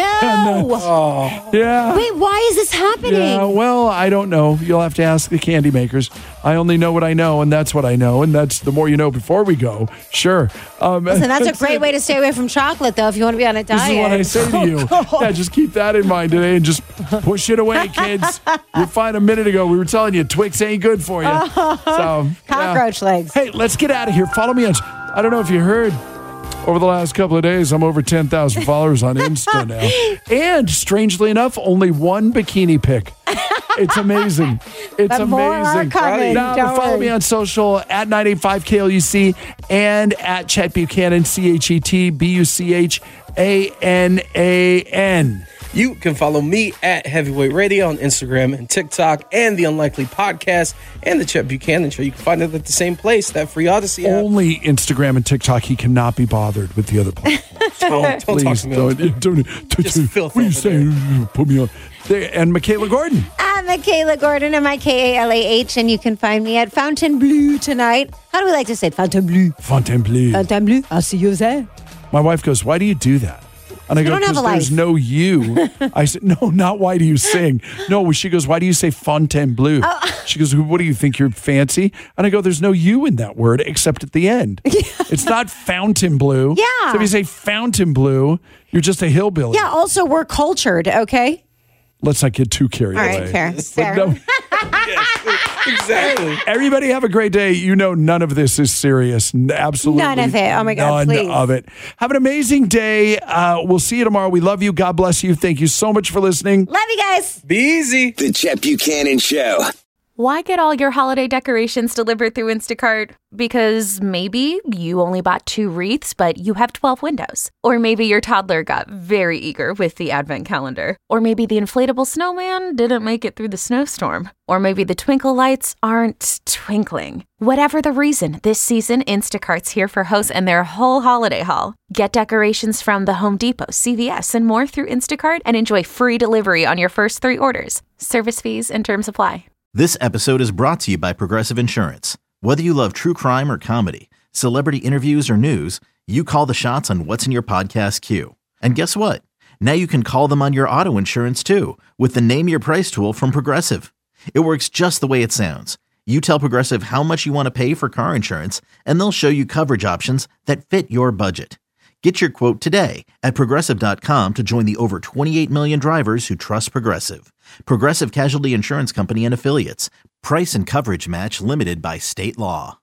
No. Oh. Yeah. Wait, why is this happening? Yeah, well, I don't know. You'll have to ask the candy makers. I only know what I know, and that's what I know, and that's the more you know before we go. Sure. Um, Listen, that's a great way to stay away from chocolate, though, if you want to be on a This diet. is what I say to you. Yeah, just keep that in mind today and just push it away, kids. You're fine. A minute ago, we were telling you Twix ain't good for you. So, Cockroach yeah. legs. Hey, let's get out of here. Follow me on. I don't know if you heard. Over the last couple of days, I'm over ten thousand followers on Insta now. And strangely enough, only one bikini pic. It's amazing. It's But amazing. more are coming. Now, Don't follow worry. me on social at nine eighty-five K L U C and at Chet Buchanan, C H E T B U C H A N A N. You can follow me at Heavyweight Radio on Instagram and TikTok, and the Unlikely Podcast and the Chet Buchanan Show. You can find it at the same place, that free Odyssey app. Only Instagram and TikTok. He cannot be bothered with the other platforms. Don't, don't Please, talk to me. don't, don't, don't, Just don't- filth what are you over saying? Put me on. There, and Michaela Gordon. I'm Michaela Gordon, M I K A L A H, and you can find me at Fontainebleau tonight. How do we like to say it? Fontainebleau. Fontainebleau. Fontainebleau. I'll see you there. My wife goes, why do you do that? And I You go, don't have because a there's life." no you. I said, no, not why do you sing? No, she goes, why do you say Fontainebleau? Oh. She goes, what do you think, you're fancy? And I go, there's no you in that word except at the end. It's not Fontainebleau. Yeah. So if you say Fontainebleau, you're just a hillbilly. Yeah, also, we're cultured, okay? Let's not get too carried All away. right, fair. But fair. no, Exactly. everybody have a great day. You know none of this is serious. N- Absolutely. None of it. Oh, my God, None please. of it. Have an amazing day. Uh, we'll see you tomorrow. We love you. God bless you. Thank you so much for listening. Love you guys. Be easy. The Chet Buchanan Show. Why get all your holiday decorations delivered through Instacart? Because maybe you only bought two wreaths, but you have twelve windows. Or maybe your toddler got very eager with the advent calendar. Or maybe the inflatable snowman didn't make it through the snowstorm. Or maybe the twinkle lights aren't twinkling. Whatever the reason, this season, Instacart's here for hosts and their whole holiday haul. Get decorations from the Home Depot, C V S, and more through Instacart and enjoy free delivery on your first three orders. Service fees and terms apply. This episode is brought to you by Progressive Insurance. Whether you love true crime or comedy, celebrity interviews or news, you call the shots on what's in your podcast queue. And guess what? Now you can call them on your auto insurance too with the Name Your Price tool from Progressive. It works just the way it sounds. You tell Progressive how much you want to pay for car insurance, and they'll show you coverage options that fit your budget. Get your quote today at Progressive dot com to join the over twenty-eight million drivers who trust Progressive. Progressive Casualty Insurance Company and Affiliates. Price and coverage match limited by state law.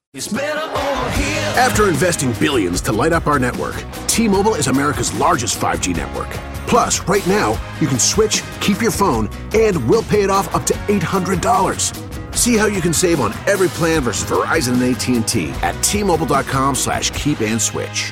After investing billions to light up our network, T-Mobile is America's largest five G network. Plus, right now, you can switch, keep your phone, and we'll pay it off up to eight hundred dollars. See how you can save on every plan versus Verizon and A T and T at T-Mobile dot com slash keep and switch.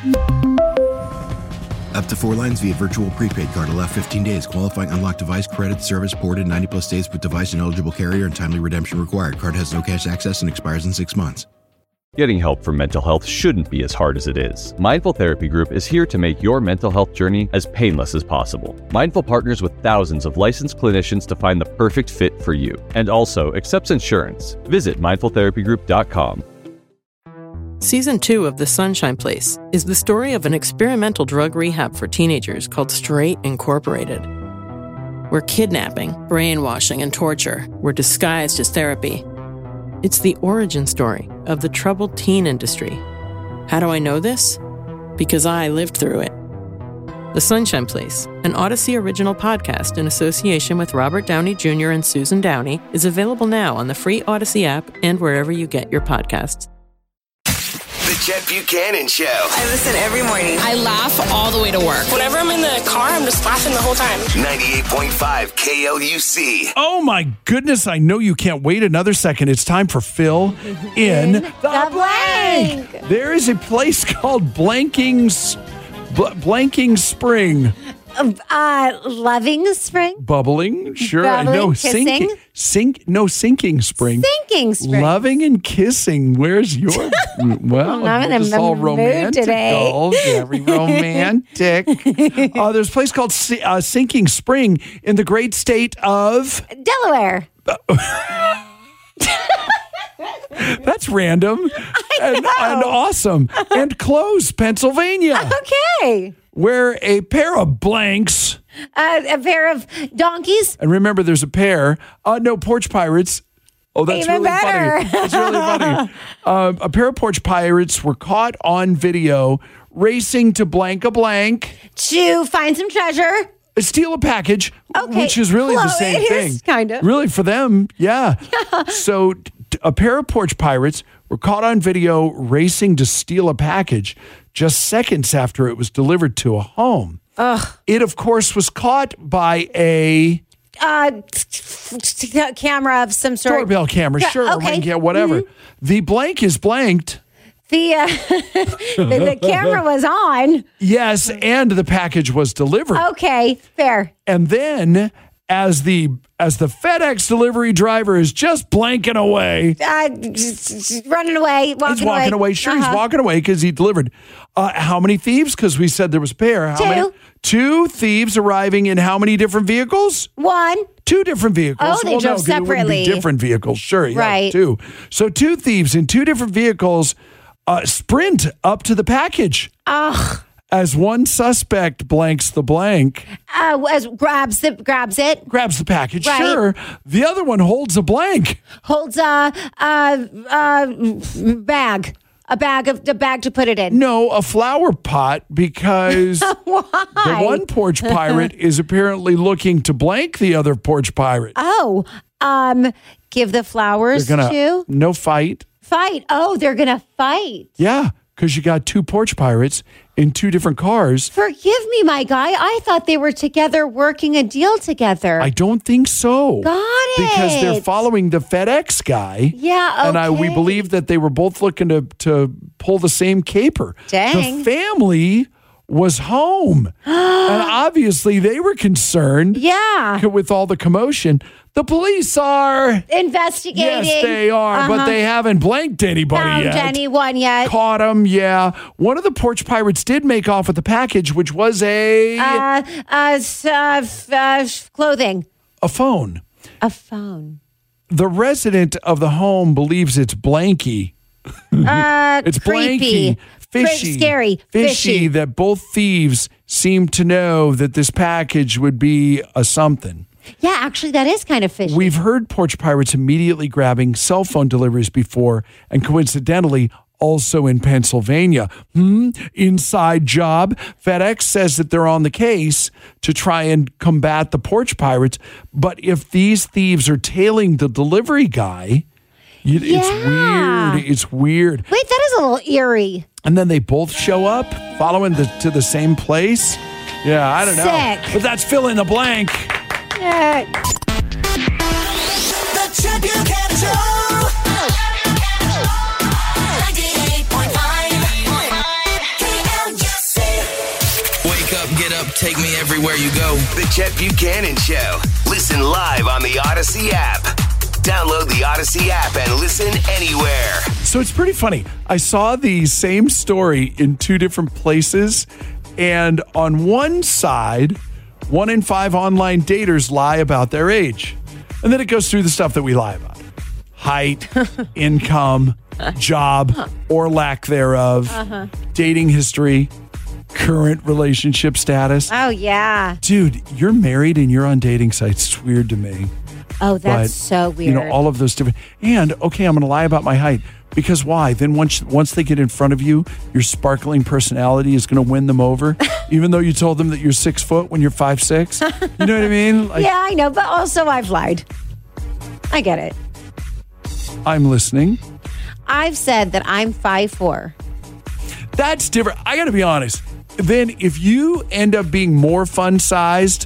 Up to four lines via virtual prepaid card. Allow fifteen days. Qualifying unlocked device credit service ported ninety plus days with device and eligible carrier and timely redemption required. Card has no cash access and expires in six months. Getting help for mental health shouldn't be as hard as it is. Mindful Therapy Group is here to make your mental health journey as painless as possible. Mindful partners with thousands of licensed clinicians to find the perfect fit for you, and also accepts insurance. Visit mindful therapy group dot com. Season two of The Sunshine Place is the story of an experimental drug rehab for teenagers called Straight Incorporated, where kidnapping, brainwashing, and torture were disguised as therapy. It's the origin story of the troubled teen industry. How do I know this? Because I lived through it. The Sunshine Place, an Odyssey original podcast in association with Robert Downey Junior and Susan Downey, is available now on the free Odyssey app and wherever you get your podcasts. The Chet Buchanan Show. I listen every morning. I laugh all the way to work. Whenever I'm in the car, I'm just laughing the whole time. ninety-eight point five K L U C. Oh my goodness, I know you can't wait another second. It's time for Phil in, in the, the blank. blank. There is a place called Blanking's Bl- Blanking Spring. Uh, loving spring? Bubbling, sure. Bubbling, no, kissing? sinking. Sink, no, sinking spring. Sinking spring. Loving and kissing. Where's your? Well, I'm in just a all mood romantic. today. Very romantic. uh, there's a place called Si- uh, Sinking Spring in the great state of Delaware. That's random and, and awesome. And close, Pennsylvania. Okay. Where a pair of blanks. Uh, a pair of donkeys. And remember, there's a pair. Uh, no, porch pirates. Oh, that's Even really better. funny. That's really funny. Um, a pair of porch pirates were caught on video racing to blank a blank. To find some treasure. Steal a package, Okay. which is really Well, the same it thing. is, kind of. Really, for them, yeah. So t- a pair of porch pirates were caught on video racing to steal a package just seconds after it was delivered to a home. Ugh. It, of course, was caught by a Uh, t- t- t- camera of some sort. doorbell camera, Yeah, sure, okay. ring, yeah, whatever. Mhm. The blank is blanked. The, uh, the the camera was on. Yes, and the package was delivered. Okay, fair. And then as the as the FedEx delivery driver is just blanking away. Uh, just- just running away, walking He's walking away. Sure, he's Uh-huh. walking away because he delivered. Uh, how many thieves? Because we said there was a pair. How Two. Many? Two thieves arriving in how many different vehicles? One. Two different vehicles. Oh, they well, drove no, 'cause it wouldn't be separately. different vehicles. Sure, yeah, Right. two. So two thieves in two different vehicles uh, sprint up to the package. Ugh. As one suspect blanks the blank, Uh, as grabs the grabs it, grabs the package. Right. Sure. The other one holds a blank. holds a a, a bag, a bag of the bag to put it in. No, a flower pot because Why? the one porch pirate is apparently looking to blank the other porch pirate. Oh, um, give the flowers They're gonna to no fight. fight. Oh, they're gonna fight. Yeah, because you got two porch pirates in two different cars. Forgive me, my guy. I thought they were together working a deal together. I don't think so. Got it. Because they're following the FedEx guy. Yeah, And I, we okay. believe that they were both looking to, to pull the same caper. Dang. The family was home. And obviously they were concerned. Yeah. With all the commotion. The police are. Investigating. Yes, they are. But Uh-huh. they haven't blanked anybody Found yet. anyone yet? Caught them, yeah. One of the porch pirates did make off with the package, which was a Uh, uh, s- uh, f- uh, f- clothing. a phone. A phone. The resident of the home believes it's blanky. Uh, It's creepy. blanky, fishy, Fr- scary, fishy. that both thieves seem to know that this package would be a something. Yeah, actually, that is kind of fishy. We've heard porch pirates immediately grabbing cell phone deliveries before, and coincidentally, also in Pennsylvania. Hmm? Inside job. FedEx says that they're on the case to try and combat the porch pirates. But if these thieves are tailing the delivery guy, you, it's Yeah. weird. It's weird. Wait, that is a little eerie. And then they both show up following the, to the same place. Yeah, I don't know. Sick. But that's fill in the blank. Yeah. The Chet Buchanan Show. ninety-eight point five K L U C. Wake up, get up, take me everywhere you go. The Chet Buchanan Show. Listen live on the Odyssey app. Download the Odyssey app and listen anywhere. So it's pretty funny. I saw the same story in two different places. And on one side, one in five online daters lie about their age. And then it goes through the stuff that we lie about. Height, income, job, or lack thereof, Uh-huh. dating history, current relationship status. Oh, yeah. Dude, you're married and you're on dating sites. It's weird to me. Oh, that's But, so weird. You know, all of those different. And okay, I'm going to lie about my height because why? Then once once they get in front of you, your sparkling personality is going to win them over, even though you told them that you're six foot when you're five six. You know what I mean? Like, yeah, I know, but also I've lied. I get it. I'm listening. I've said that I'm five four. That's different. I got to be honest. Then if you end up being more fun sized,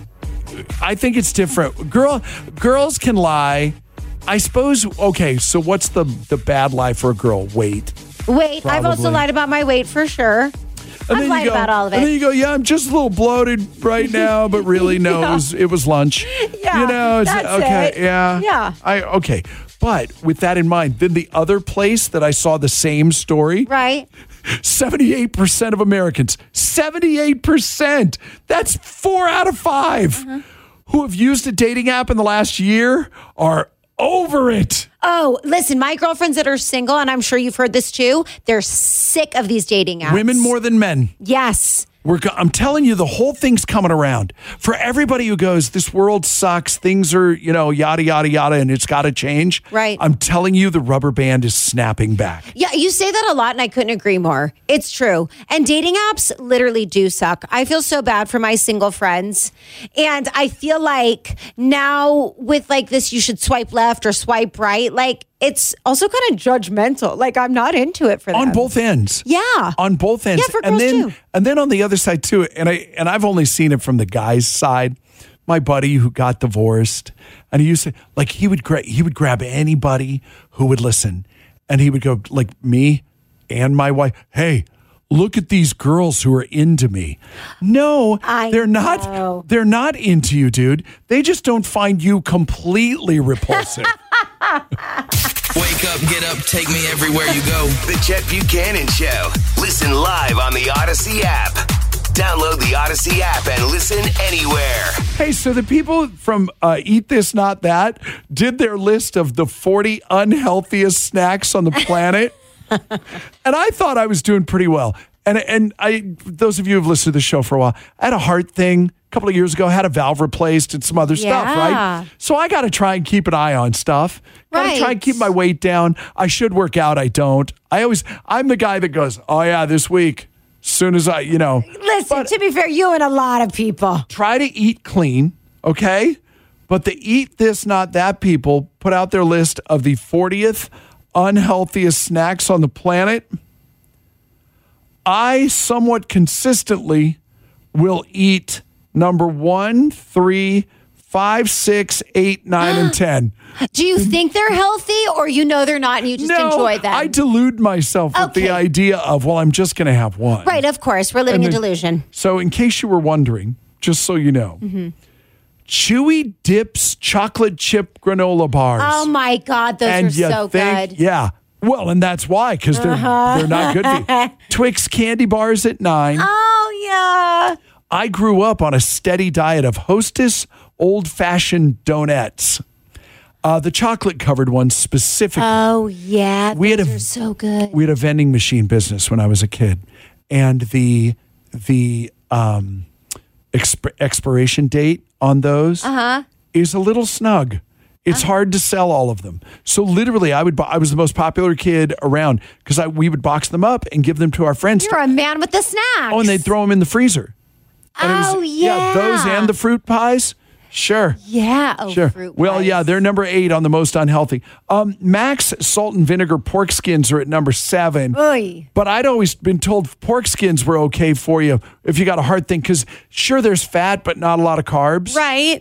I think it's different. Girl, girls can lie. I suppose. Okay, so what's the the bad lie for a girl? Weight. Wait, I've also Probably. lied about my weight for sure. And I've then you lied go- about all of it. And then you go, yeah, I'm just a little bloated right now, but really, no, Yeah. it, was, it was lunch. Yeah, you know, it's that's okay, it. yeah, Yeah. I okay, but with that in mind, then the other place that I saw the same story, Right. seventy-eight percent of Americans, seventy-eight percent. That's four out of five Uh-huh. who have used a dating app in the last year are over it. Oh, listen, my girlfriends that are single, and I'm sure you've heard this too, they're sick of these dating apps. Women more than men. Yes. We're, go- I'm telling you, the whole thing's coming around. For everybody who goes, this world sucks, things are, you know, yada, yada, yada, and it's got to change. Right. I'm telling you, the rubber band is snapping back. Yeah, you say that a lot, and I couldn't agree more. It's true. And dating apps literally do suck. I feel so bad for my single friends. And I feel like now with like this, you should swipe left or swipe right. Like, it's also kind of judgmental. Like, I'm not into it for them. On both ends. Yeah. On both ends. Yeah, for and girls then too. and then on the other side too, and I and I've only seen it from the guy's side. My buddy who got divorced, and he used to like he would gra- he would grab anybody who would listen, and he would go like me and my wife, hey, look at these girls who are into me. No, I they're know. not they're not into you, dude. They just don't find you completely repulsive. Wake up, get up, take me everywhere you go. The Chet Buchanan Show. Listen live on the Odyssey app. Download the Odyssey app and listen anywhere. Hey, so the people from uh, Eat This Not That did their list of the forty unhealthiest snacks on the planet. And I thought I was doing pretty well. And and I, those of you who've listened to the show for a while, I had a heart thing a couple of years ago, had a valve replaced and some other stuff, Yeah. right? So I got to try and keep an eye on stuff. Got to Right. try and keep my weight down. I should work out. I don't. I always, I'm the guy that goes, oh yeah, this week, as soon as I, you know. Listen, to be fair, you and a lot of people. Try to eat clean, okay? But the Eat This Not That people put out their list of the fortieth unhealthiest snacks on the planet. I somewhat consistently will eat number one, three, five, six, eight, nine, and ten. Do you think they're healthy or you know they're not and you just no, enjoy them? I delude myself with the Okay. idea of, well, I'm just going to have one. Right, of course. We're living And a then- delusion. So in case you were wondering, just so you know, Mhm. Chewy Dips chocolate chip granola bars. Oh my God, those and are you so think, good. Yeah. Well, and that's why, because they're, Uh-huh. they're not good for you. Twix candy bars at nine. Oh, yeah. I grew up on a steady diet of Hostess old-fashioned donuts. Uh, the chocolate-covered ones specifically. Oh, yeah. We had those a- are so good. We had a vending machine business when I was a kid, and the the um, exp- expiration date on those Uh-huh. is a little snug. It's hard to sell all of them. So literally, I would. bu- I was the most popular kid around because I we would box them up and give them to our friends. You're a man with the snacks. Oh, and they'd throw them in the freezer. And it was- Oh, yeah. those and the fruit pies. Sure. Yeah. Oh, Sure. fruit Well, pies. yeah, they're number eight on the most unhealthy. Um, Max salt and vinegar pork skins are at number seven. Oy. But I'd always been told pork skins were okay for you if you got a heart thing because sure, there's fat, but not a lot of carbs. Right.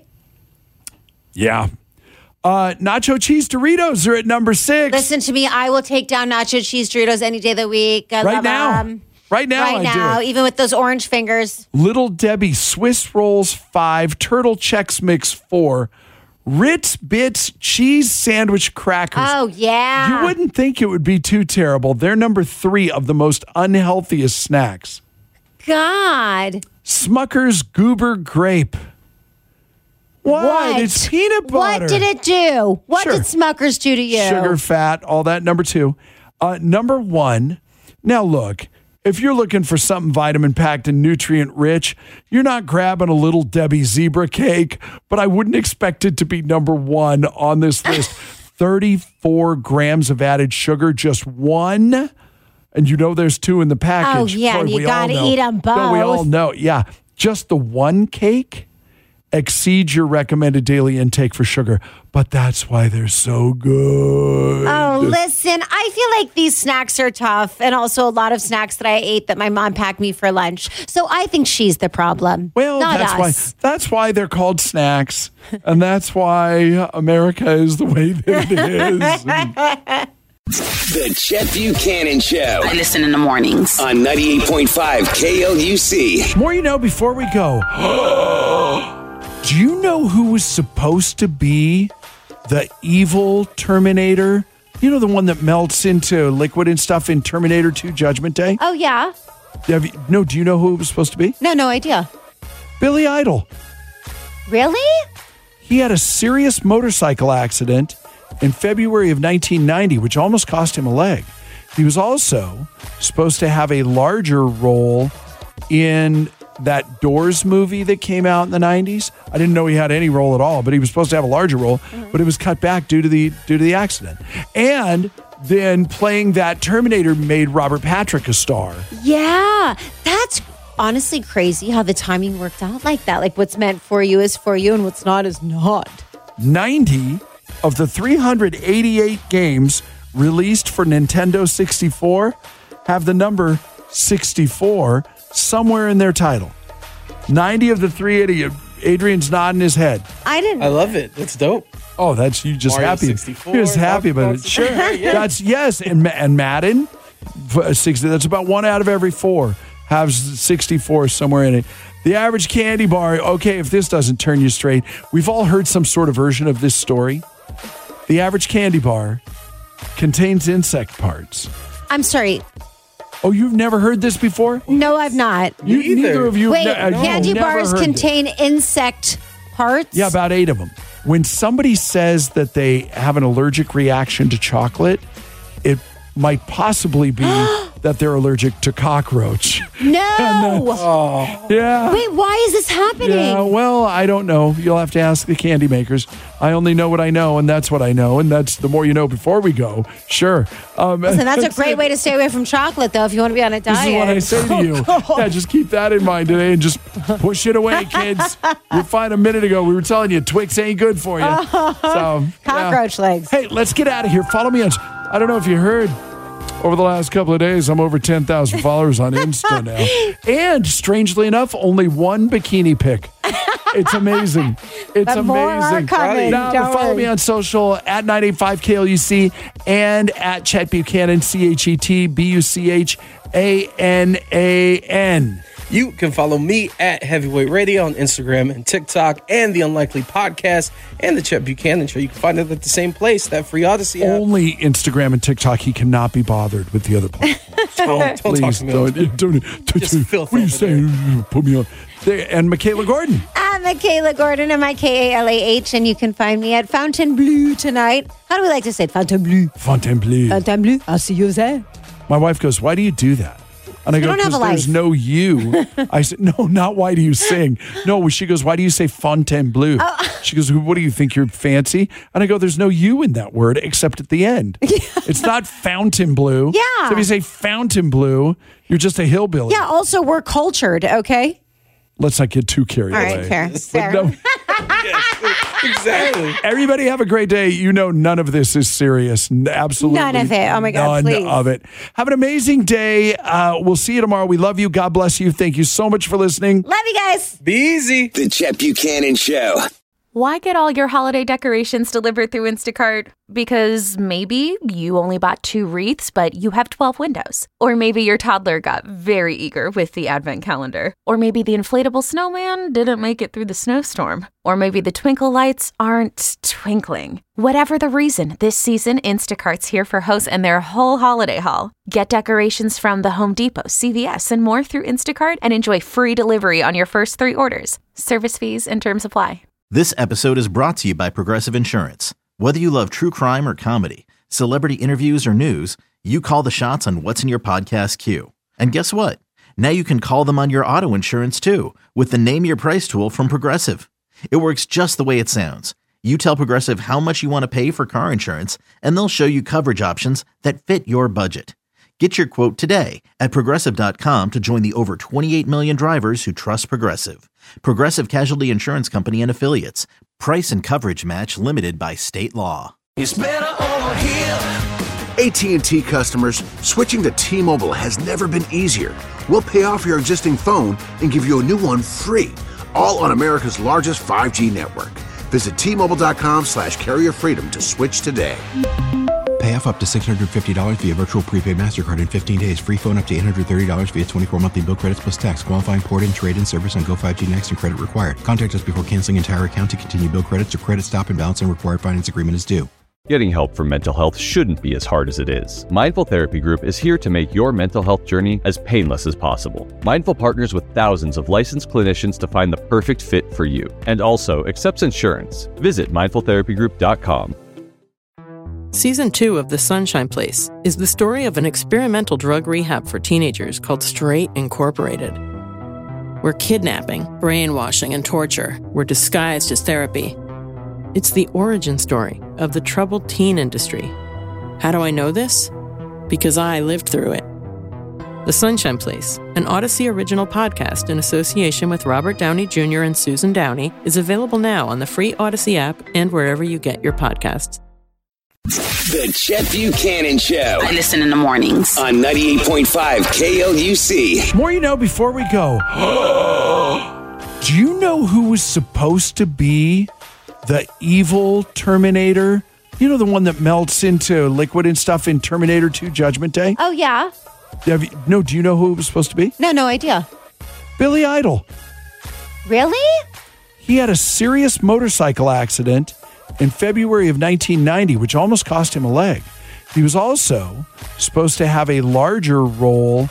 Yeah. Uh, nacho cheese Doritos are at number six. Listen to me. I will take down nacho cheese Doritos any day of the week. I Right love now. 'em. Right now, Right I do now, it. even with those orange fingers. Little Debbie Swiss Rolls five, Turtle Chex Mix four, Ritz Bits cheese sandwich crackers. Oh, yeah. You wouldn't think it would be too terrible. They're number three of the most unhealthiest snacks. God. Smucker's Goober Grape. What? What? It's peanut butter. What did it do? What Sure. did Smuckers do to you? Sugar, fat, all that. Number two. Uh, number one. Now, look, If you're looking for something vitamin-packed and nutrient-rich, you're not grabbing a Little Debbie zebra cake, but I wouldn't expect it to be number one on this list. thirty-four grams of added sugar, just one. And you know there's two in the package. Oh, yeah, Boy, and you we all gotta know. eat them both. No, we all know. Yeah, just the one cake exceeds your recommended daily intake for sugar, but that's why they're so good. Oh, listen, I feel like these snacks are tough, and also a lot of snacks that I ate that my mom packed me for lunch. So I think she's the problem. Well, not that's us. why that's why they're called snacks, and that's why America is the way that it is. The Chet Buchanan Show. I listen in the mornings. On ninety-eight point five K L U C. More you know before we go. Do you know who was supposed to be the evil Terminator? You know, the one that melts into liquid and stuff in Terminator two Judgment Day? Oh, yeah? Have you, no, do you know who it was supposed to be? No, no idea. Billy Idol. Really? He had a serious motorcycle accident in February of nineteen ninety, which almost cost him a leg. He was also supposed to have a larger role in that Doors movie that came out in the nineties. I didn't know he had any role at all, but he was supposed to have a larger role, mm-hmm. but it was cut back due to the due to the accident. And then playing that Terminator made Robert Patrick a star. Yeah, that's honestly crazy how the timing worked out like that. Like what's meant for you is for you and what's not is not. ninety of the three hundred eighty-eight games released for Nintendo sixty-four have the number sixty-four somewhere in their title. ninety of the three eighty. Adrian's nodding his head. I didn't. I love it. That's dope. Oh, that's you just Mario happy. sixty-four, You're just happy about it. Sure. Yeah. That's yes. And, and Madden, sixty. That's about one out of every four has sixty-four somewhere in it. The average candy bar. Okay, if this doesn't turn you straight, we've all heard some sort of version of this story. The average candy bar contains insect parts. I'm sorry. Oh, you've never heard this before? No, I've not. You, neither of you. Wait, ne- no, candy never bars heard contain it. insect parts? Yeah, about eight of them. When somebody says that they have an allergic reaction to chocolate, it might possibly be that they're allergic to cockroach. No. Oh. Yeah. Wait, why is this happening? Yeah, well, I don't know. You'll have to ask the candy makers. I only know what I know, and that's what I know, and that's the more you know before we go. Sure. Um, Listen, that's a great way to stay away from chocolate, though, if you want to be on a diet. This is what I say to you. Oh, yeah, just keep that in mind today and just push it away, kids. You're fine. A minute ago, we were telling you Twix ain't good for you. So cockroach yeah. legs. Hey, let's get out of here. Follow me on. I don't know if you heard. Over the last couple of days, I'm over ten thousand followers on Insta now. And strangely enough, only one bikini pic. It's amazing. It's but amazing. More are coming. Now, Don't follow worry. me on social at nine eight five K L U C and at Chet Buchanan, C H E T B U C H A N A N. You can follow me at Heavyweight Radio on Instagram and TikTok, and the Unlikely Podcast and the Chet Buchanan Show. You can find it at the same place, that free Odyssey app. Only Instagram and TikTok. He cannot be bothered with the other platforms. don't don't Please, talk to me. Don't, don't, don't, don't, what are you saying? Put me on. There, and Michaela Gordon. I'm Michaela Gordon, M I K A L A H, and you can find me at Fontainebleau tonight. How do we like to say it? Fontainebleau. Fontainebleau. Fontainebleau. I'll see you there. My wife goes, why do you do that? And I You go, don't have because a there's life." no you. I said, no, not why do you sing? No, she goes, why do you say Fontainebleau? Oh. She goes, what do you think, you're fancy? And I go, there's no you in that word except at the end. It's not Fontainebleau. Yeah. So if you say Fontainebleau, you're just a hillbilly. Yeah, also, we're cultured, okay? Let's not get too carried All away. right, fair. But fair. no, Exactly. everybody have a great day. You know none of this is serious. N- Absolutely. None of it. Oh, my God, None please. of it. Have an amazing day. Uh, we'll see you tomorrow. We love you. God bless you. Thank you so much for listening. Love you guys. Be easy. The Chet Buchanan Show. Why get all your holiday decorations delivered through Instacart? Because maybe you only bought two wreaths, but you have twelve windows. Or maybe your toddler got very eager with the advent calendar. Or maybe the inflatable snowman didn't make it through the snowstorm. Or maybe the twinkle lights aren't twinkling. Whatever the reason, this season, Instacart's here for hosts and their whole holiday haul. Get decorations from the Home Depot, C V S, and more through Instacart and enjoy free delivery on your first three orders. Service fees and terms apply. This episode is brought to you by Progressive Insurance. Whether you love true crime or comedy, celebrity interviews or news, you call the shots on what's in your podcast queue. And guess what? Now you can call them on your auto insurance too with the Name Your Price tool from Progressive. It works just the way it sounds. You tell Progressive how much you want to pay for car insurance, and they'll show you coverage options that fit your budget. Get your quote today at Progressive dot com to join the over twenty-eight million drivers who trust Progressive. Progressive Casualty Insurance Company and Affiliates. Price and coverage match limited by state law. It's better over here. A T and T customers, switching to T-Mobile has never been easier. We'll pay off your existing phone and give you a new one free, all on America's largest five G network. Visit T Mobile dot com slash carrier freedom to switch today. Pay off up to six hundred fifty dollars via virtual prepaid MasterCard in fifteen days. Free phone up to eight hundred thirty dollars via twenty-four monthly bill credits plus tax. Qualifying port-in, trade-in service on Go five G Next and credit required. Contact us before canceling entire account to continue bill credits or credit stop and balance and required finance agreement is due. Getting help for mental health shouldn't be as hard as it is. Mindful Therapy Group is here to make your mental health journey as painless as possible. Mindful partners with thousands of licensed clinicians to find the perfect fit for you, and also accepts insurance. Visit mindful therapy group dot com. Season two of The Sunshine Place is the story of an experimental drug rehab for teenagers called Straight Incorporated, where kidnapping, brainwashing, and torture were disguised as therapy. It's the origin story of the troubled teen industry. How do I know this? Because I lived through it. The Sunshine Place, an Odyssey original podcast in association with Robert Downey Junior and Susan Downey, is available now on the free Odyssey app and wherever you get your podcasts. The Chet Buchanan Show. I listen in the mornings. On ninety-eight point five K L U C. More you know before we go. Do you know who was supposed to be the evil Terminator? You know, the one that melts into liquid and stuff in Terminator two Judgment Day? Oh, yeah. Have you, no, do you know who it was supposed to be? No, no idea. Billy Idol. Really? He had a serious motorcycle accident in February of nineteen ninety, which almost cost him a leg. He was also supposed to have a larger role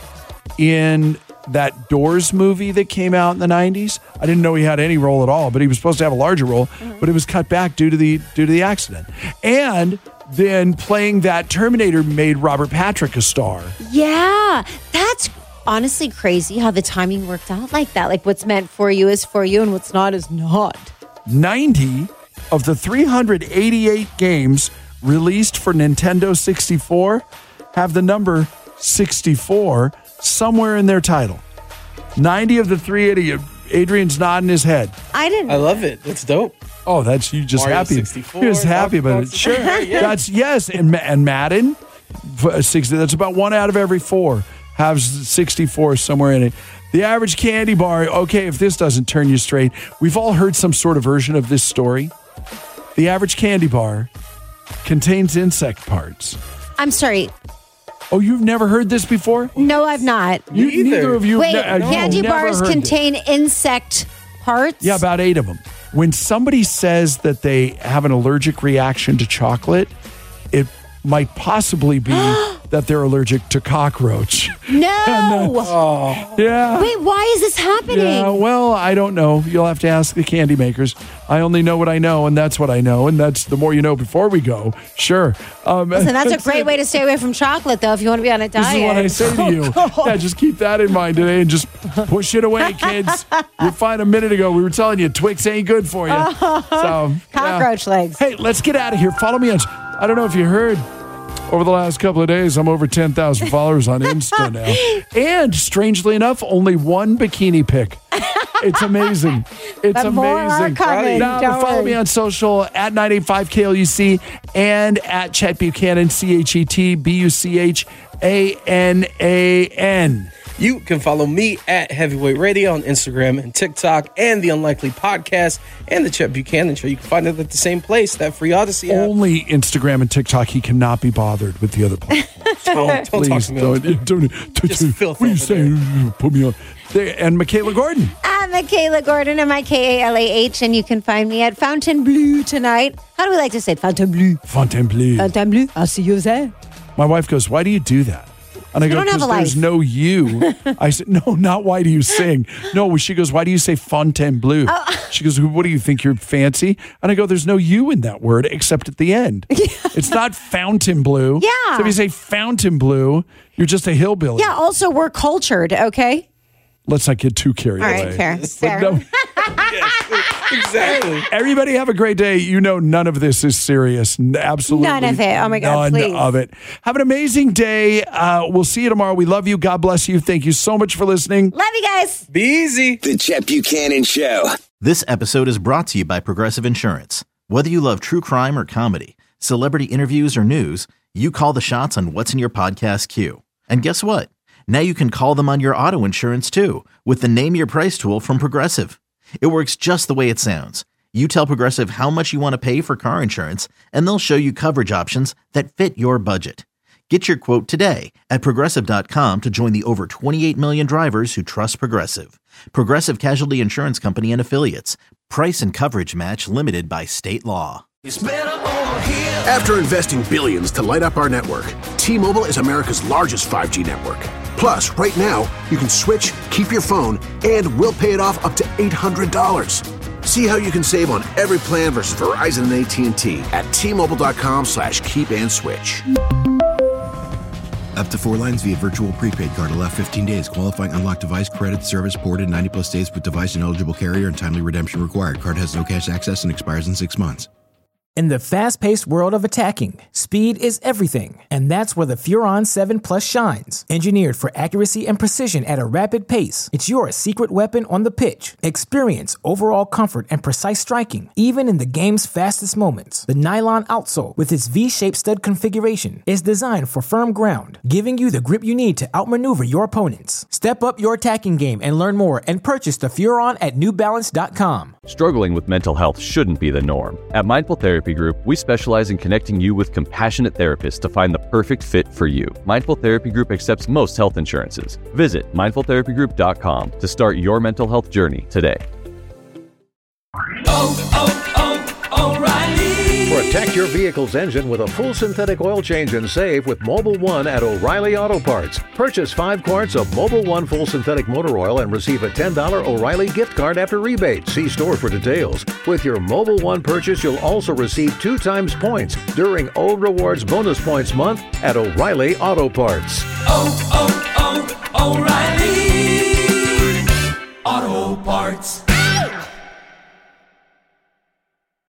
in that Doors movie that came out in the nineties. I didn't know he had any role at all, but he was supposed to have a larger role, mm-hmm. but it was cut back due to the due to the accident. And then playing that Terminator made Robert Patrick a star. Yeah, that's honestly crazy how the timing worked out like that. Like what's meant for you is for you and what's not is not. ninety of the three hundred eighty-eight games released for Nintendo sixty-four have the number sixty-four somewhere in their title. ninety of the three eighty. Adrian's nodding his head. I didn't. I love it. That's dope. Oh, that's you just Mario happy. sixty-four, You're just happy about it. Sure. yeah. That's yes. And, and Madden, sixty. That's about one out of every four has sixty-four somewhere in it. The average candy bar. Okay, if this doesn't turn you straight, we've all heard some sort of version of this story. The average candy bar contains insect parts. I'm sorry. Oh, you've never heard this before? No, I've not. You, either. Neither of you. Wait, ne- uh, candy never bars heard contain this. insect parts? Yeah, about eight of them. When somebody says that they have an allergic reaction to chocolate, it might possibly be that they're allergic to cockroach. No. Oh. Yeah. Wait, why is this happening? Yeah, well, I don't know. You'll have to ask the candy makers. I only know what I know, and that's what I know, and that's the more you know before we go. Sure. Um, Listen, that's a great way to stay away from chocolate, though, if you want to be on a diet. This is what I say to you. Oh, yeah, just keep that in mind today and just push it away, kids. You're fine. A minute ago, we were telling you Twix ain't good for you. So, cockroach yeah. legs. Hey, let's get out of here. Follow me on. I don't know if you heard. Over the last couple of days, I'm over ten thousand followers on Insta now. And strangely enough, only one bikini pic. It's amazing. It's but amazing. More are coming. Now, Don't follow worry. me on social at nine eighty-five K L U C and at Chet Buchanan, C H E T B U C H A N A N. You can follow me at Heavyweight Radio on Instagram and TikTok and The Unlikely Podcast and The Chet Buchanan Show. You can find it at the same place, that free Odyssey app. Only Instagram and TikTok. He cannot be bothered with the other platforms. don't don't Please, talk to me. don't, don't, don't, Just filth what are you over saying? Put me on. There, and Michaela Gordon. I'm Michaela Gordon, and my K A L A H, and you can find me at Fontainebleau tonight. How do we like to say it? Fontainebleau. Fontainebleau. Fontainebleau. I'll see you there. My wife goes, why do you do that? And I You go, don't have because a there's life." no you. I said, no, not why do you sing? No, she goes, why do you say Fontainebleau? Oh. She goes, what do you think, you're fancy? And I go, there's no you in that word except at the end. It's not Fontainebleau. Yeah. So if you say Fontainebleau, you're just a hillbilly. Yeah, also, we're cultured, okay? Let's not get too carried All away. right, fair. But fair. no, Exactly. everybody have a great day. You know, none of this is serious. N- Absolutely. None of it. Oh, my God, None please. of it. Have an amazing day. Uh, we'll see you tomorrow. We love you. God bless you. Thank you so much for listening. Love you guys. Be easy. The Chet Buchanan Show. This episode is brought to you by Progressive Insurance. Whether you love true crime or comedy, celebrity interviews or news, you call the shots on what's in your podcast queue. And guess what? Now you can call them on your auto insurance too with the Name Your Price tool from Progressive. It works just the way it sounds. You tell Progressive how much you want to pay for car insurance, and they'll show you coverage options that fit your budget. Get your quote today at Progressive dot com to join the over twenty-eight million drivers who trust Progressive. Progressive Casualty Insurance Company and Affiliates. Price and coverage match limited by state law. After investing billions to light up our network, T-Mobile is America's largest five G network. Plus, right now, you can switch, keep your phone, and we'll pay it off up to eight hundred dollars. See how you can save on every plan versus Verizon and A T and T at T-Mobile.com slash keep and switch. Up to four lines via virtual prepaid card. Allow fifteen days. Qualifying unlocked device credit service ported ninety plus days with device and eligible carrier and timely redemption required. Card has no cash access and expires in six months. In the fast-paced world of attacking, speed is everything, and that's where the Furon seven Plus shines. Engineered for accuracy and precision at a rapid pace, it's your secret weapon on the pitch. Experience overall comfort and precise striking, even in the game's fastest moments. The nylon outsole, with its V-shaped stud configuration, is designed for firm ground, giving you the grip you need to outmaneuver your opponents. Step up your attacking game and learn more and purchase the Furon at New Balance dot com. Struggling with mental health shouldn't be the norm. At Mindful Therapy Group, we specialize in connecting you with compassionate therapists to find the perfect fit for you. Mindful Therapy Group accepts most health insurances. Visit mindful therapy group dot com to start your mental health journey today. Oh, oh, oh, O'Reilly. Protect your vehicle's engine with a full synthetic oil change and save with Mobil one at O'Reilly Auto Parts. Purchase five quarts of Mobil one full synthetic motor oil and receive a ten dollars O'Reilly gift card after rebate. See store for details. With your Mobil one purchase, you'll also receive two times points during O Rewards Bonus Points Month at O'Reilly Auto Parts. Oh,